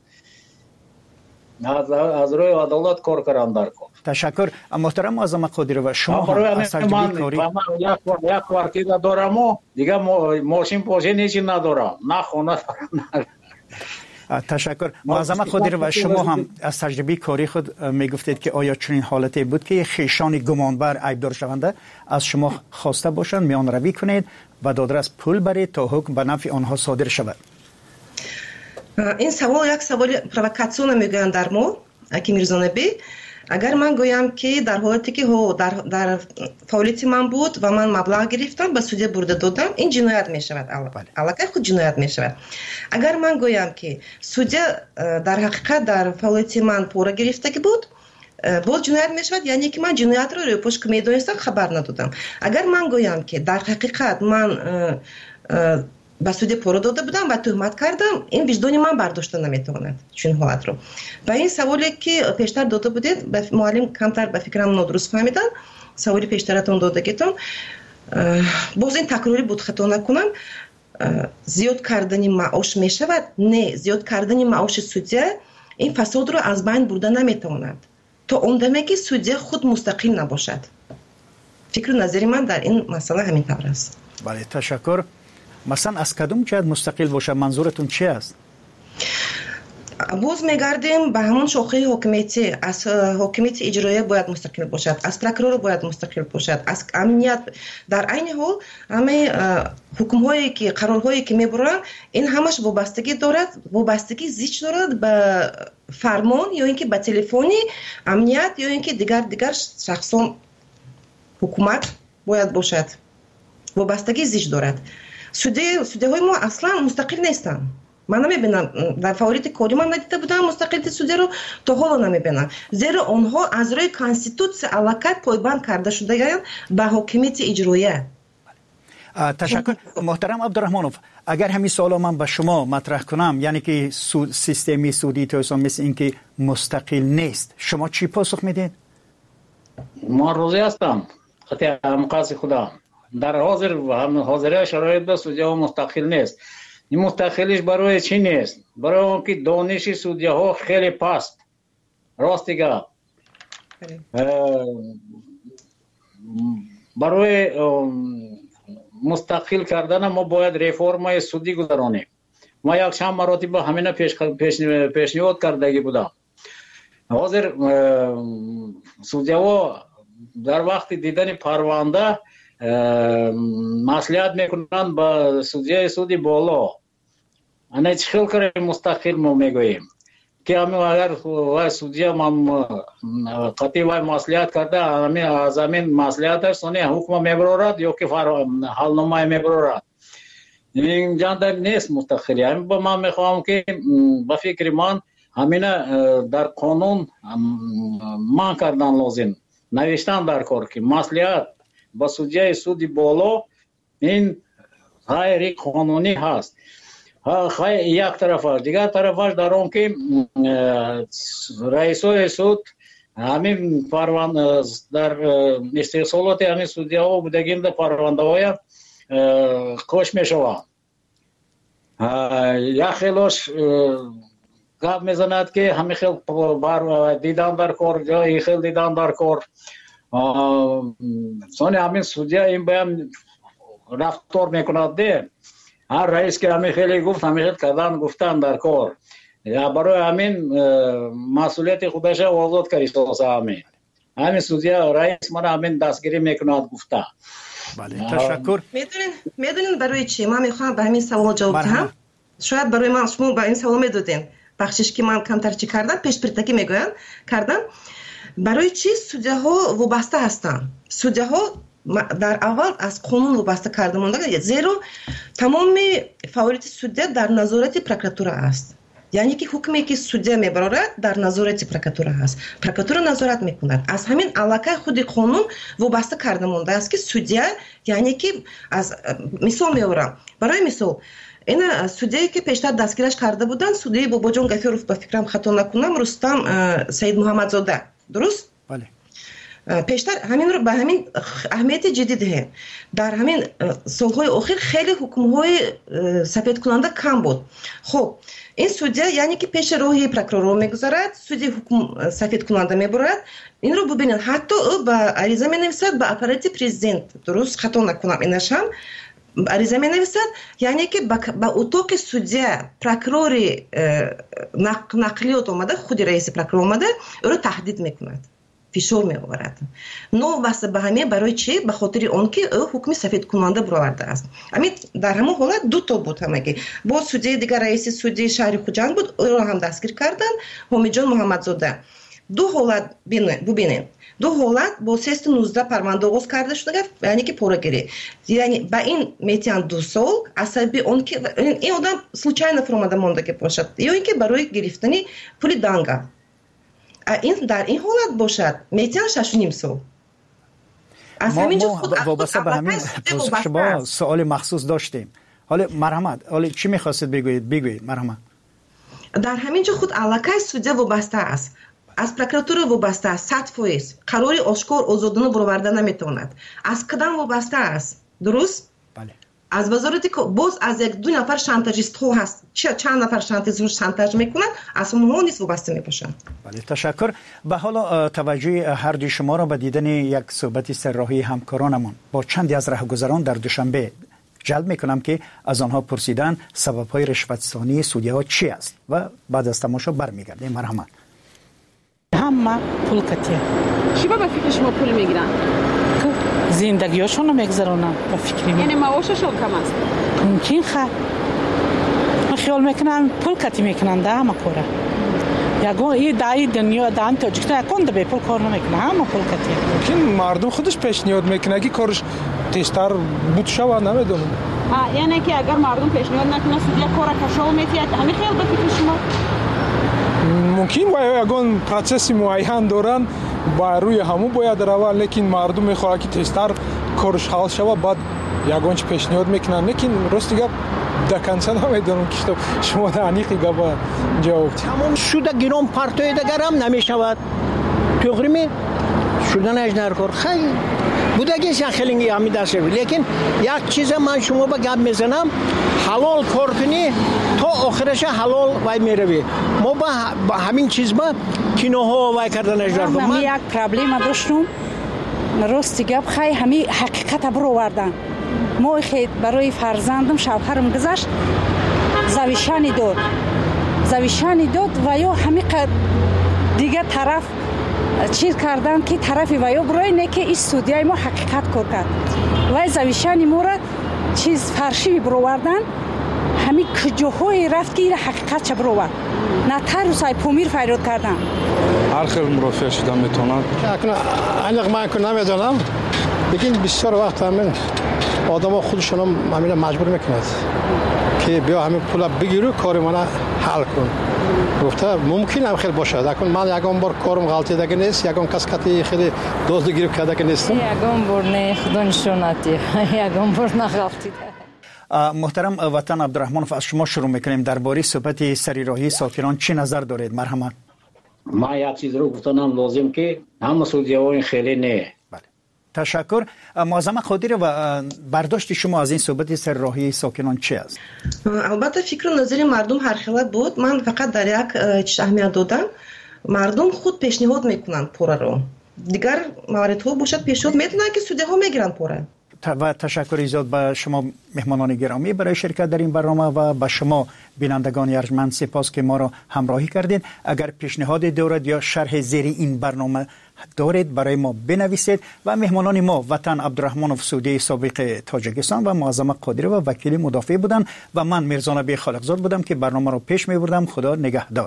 کار کردن در کار. تشکر محترم معظم قادری. و شما هم از تجربه کاری یک کارتی ندارم و دیگه ماشین پاشه نیچی ندارم، نه خونه دارم. تشکر معظم قادری. و شما هم از تجربه کاری خود میگفتید که آیا چنین حالتی بود که خیشان گمانبر ایبدار شونده از شما خواسته باشند میان روی کنید و دادرس پول برید تا حکم به نفع آنها صادر شود؟ این سوال یک سوال پرووکاسیون میگویند در ما اکی میرزانبی. اگر من گویم که در حالتی که در فعالیت من بود و من مبلغ گرفتم به سودیا برده دادم، این جنایت می شود. علاقه خود جنایت می شود. اگر من گویم که سودیا در حقیقت در فعالیت من پوره گرفته بود، باز جنایت می شود، یعنی که من جنایت رو پشت میدونستم خبر ندادم. اگر من گویم که در حقیقت من به سودیا پوره داده بودم و تهمت کردم، این وجدان من برداشته نمیتواند چون حالت رو. و این سوالی که پیشتر داده بودید معلم کمتر به فکرم نادرست فهمیدن، سوالی پیشترتون دادگیتون باز این تکراری بود خطا نکنم. زیاد کردن معاش می شود؟ نه، زیاد کردن معاش سودیا این فساد رو از بین برده نمیتواند تا اون دمی که سودیا خود مستقل نباشد. فکر و نظری من در این مسئله همین طور است. بله تشکر. مثلا از کدوم جهت مستقل باشه منظورتون چی است؟ باز میگردیم به همون شاخه حاکمیتی. از حاکمیت اجرایی باید مستقل باشد، از پروکرور باید مستقل باشد، از امنیت. در عین حال همه حکم هایی که قرارهایی که میبرن این همش وابستگی دارد، وابستگی زیچ دارد به فرمان یا اینکه به تلفنی امنیت یا اینکه دیگر شخصان حکومت باید باشد. وابستگی زیچ دارد. سودیهای ما اصلا مستقل نیستن. من نمیبینم در فعالیت کاری من ندیده بودم مستقلیت سودیا رو، تا حالا نمیبینم، زیرا آنها از روی کانستیتوسیون علاقت پایبند کرده شده به حاکمیت اجراییه. تشکر محترم عبدالرحمنوف. اگر همین سوال من به شما مطرح کنم، یعنی که سیستمی سودی توسان مثل این که مستقل نیست، شما چی پاسخ میدین؟ ما راضی هستم خطی همقاس خدا. در حاضر شرایط به سودیا مستقل نیست. این مستقلیش برای چی نیست؟ برای اون که دانش سودیا ها خیلی پست. راست دیگه برای مستقل کردن ما باید ریفورمای سودی گذرانیم. ما یک چند مراتب همین پیشنهاد کردگی بودم. حاضر سودیا ها در وقت دیدن پرونده مسئولیت میکنند با سودی بالا. انا چخیل کاری مستقل ما میگوییم که همین اگر سودیا من قطعی وای مسئولیت کرده همین از همین مسئولیتش سونی حکم میبرد یا که حالنامه میبرد. این جان نیست مستقلی. همین با من میخوام که با فکر من همین در قانون من کردن لازم، نوشتن در کار که مسئولیت با سودی بالا این غیر قانونی هست. یک طرفش، دیگر طرفش در اون که رئیسای سود همین پرونده در استحصالات همین سودی ها بودگیم در پرونده های کش می شود. یک خیلیش گپ میزند که همین خیل دیدن در کار یا این خیل دیدن در کار سانی همین سودی این باید رفتار میکند ده هر رئیس که همین خیلی گفت همین کردن گفتن در کار برای همین مسئولیت خودش آزاد کردی همین سودیا رئیس من همین دستگیری میکند گفته. بله تشکر. میدونین برای چی من میخوام به همین سوال جواب بدم؟ شاید برای من شما به این سوال میدادین بخشش که من کمتر چی کردم پیش پرتکی میگویم کردم. برای چی سودیاها وابسته هستند؟ سودیاها در اول از قانون وابسته کرده مونده، زیرا تمام فعالیت سودیا در نظارت پروکراتور است. یعنی که حکمی که سودیا میبرد در نظارت پروکراتور است. پروکراتور نظارت میکند. از همین علاقه خود قانون وابسته کرده مونده است که سودیا یعنی که از مثال میبرم برای مثال این سودیایی که پیشتر دستگیرش کرده بودن سودیای باباجان گفیروف با فکرم خطا نکنم رستم سید محمدزاده درست؟ بله. پیشتر همین رو به همین اهمیت جدید ده. در همین سالهای اخیر خیلی حکم‌های سفید کننده کم بود. خب این سودیا یعنی که پیش روی پروکرور میگذارد سودی حکم سفید کننده میبرد. این رو ببینید حتی او با عریضه مینویسد به اپارات پرزیدنت درست خطا نکنم اینش هم عریضه مینویسد یعنی که با اتاق سودیا پروکرور نقلیات اومده خود رئیس پروکرور اومده او رو تهدید میکند فشار میآورد. نو واسه به همین برای چی؟ به خاطر اون که او حکم سفید کننده برآورده است. همین در همون حالت دو تا بود همگی. با سودی دیگر رئیس سودی شهر خوجند بود او رو هم دستگیر کردن حمیدجان محمدزاده. دو حالت ببینید. دو حالت با 319 پرونده آغاز کرده شده یعنی که پورگیری. یعنی با این میتیان 2 سال عصبی اون که این آدم случайно فرمانده مونده که باشد یا اینکه برای گرفتن پول دانگا این در این حالت باشد میتیان 6.5 سال. از همینجا خود وابسته به همین شما سوال مخصوص داشتیم. حالا مرحمت حالا چی می‌خواستید بگویید مرحمت؟ در همینجا خود علاقه سودیا وابسته است. از پروکراتور وابسته است 100%. قراری آشکار آزادانه برآورده نمیتواند. از کدام وابسته است؟ درست؟ بله. از وزارت باز از یک دو نفر شانتاژیست ها هست. چند نفر شانتاژ میکنند از اونها نیست وابسته میباشند. بله تشکر. به حالا توجه هر دوی شما را به دیدن یک صحبت سرراهی همکارانمان با چندی از راهگذران در دوشنبه جلب میکنم که از آنها پرسیدن سبب‌های رشوت‌ستانی سودیاها چی است و بعد از تماشا برمیگردیم. مرحمت. همه پول کتیه. چی با فکر شما پول میگیرن؟ زندگیشون رو میگذرونن با فکری. یعنی معاششون کم است؟ ممکن من خیال میکنم پول کتی میکنن ده همه کاره. یگون این دایی دنیا دان تاجیکستان یکون به پول کار نمیکنه همه پول کتی. ممکن مردم خودش پیشنهاد میکنه که کارش تیزتر بود شو نمیدونم. یعنی که اگر مردم پیشنهاد نکنه سودیا کار کشو میتیه همین خیال به فکر شما ممکن یگان پروسس معین دارن با روی همون باید روان لیکن مردم میخواد که تیزتر کارش حل شود بعد یگان چه پیشنهاد میکنن لیکن راست گپ دکنسن نمیدونم که شما دانیقی گپ جواب تمام شده گیرم پارتوی دیگر هم نمیشود تقریبا شدن اجنار کار خیلی بودگی خیلی همی دسته لیکن یک چیز من شما با گپ میزنم حلال کار کنی تا آخرش حلال وای میروی ما با همین چیز با کینوها وای کردن اجرا کنم من یک پرابلم داشتم راستی گپ خیلی همین حقیقت برو وردن ما خیلی برای فرزندم شوهرم گذاشت زویشانی داد و یا همین دیگه طرف چیز کردن که طرفی و یا برای نه که استودیای ما حقیقت کار کرد و زویشانی ما را چیز فرشی برووردن همین کجاهای رفت که این حقیقت چه بروورد نه تروسای پومیر فریاد کردن هر خیلی مرافع شدن میتونن انق من که نمیدونم لیکن بسیار وقت همین آدم ها خودشون همین مجبور میکند که بیا همین پول بگیرو کار من حل کن گفته ممکن هم خیلی باشه لیکن من یکم بار کارم غلطی دیگه نیست یکم کسکتی خیلی دزد گیرب کرده که نیستم یکم بار نه خدا نشوناتی یکم بار نغلطی محترم وطن عبدالرحمن از شما شروع میکنیم درباره صحبت سریراهی ساکنان چی نظر دارید مرحمت؟ من یک چیز رو گفتنم لازم که همه سودیاهای خیلی نه. بله تشکر. معظم قادری و برداشت شما از این صحبت سرراهی ساکنان چی است؟ البته فکر و نظر مردم هر خیلی بود. من فقط در یک چیز اهمیت دادم مردم خود پیشنهاد میکنن پوره رو دیگر موارد ها باشد پیشنهاد میتونن که سودی ها میگیرن پوره و تشکر زیاد به شما مهمانان گرامی برای شرکت در این برنامه و به شما بینندگان ارجمند سپاس که ما را همراهی کردید. اگر پیشنهاد دارید یا شرح زیر این برنامه دارید برای ما بنویسید. و مهمانان ما وطن عبدالرحمن افسودی سابق تاجیکستان و معظم قادری و وکیل مدافع بودند و من میرزا نبی خالقزاد بودم که برنامه را پیش می بردم. خدا نگهدار.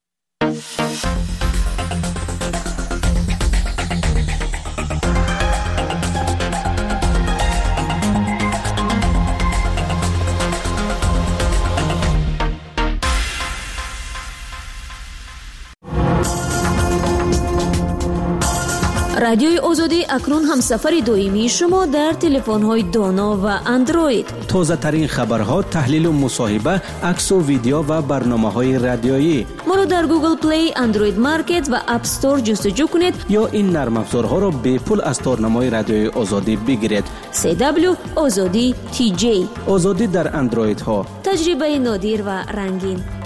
رادیوی آزادی اکنون همسفر دائمی شما در تلفن‌های دانا و اندروید. تازه ترین خبرها، تحلیل و مصاحبه، عکس و ویدیو و برنامه‌های رادیویی. ما رو در گوگل پلی، اندروید مارکت و اپ استور جستجو کنید یا این نرم افزارها را به پول از تارنمای رادیوی آزادی بگیرید. CW آزادی TJ. آزادی در اندروید ها. تجربه نادر و رنگین.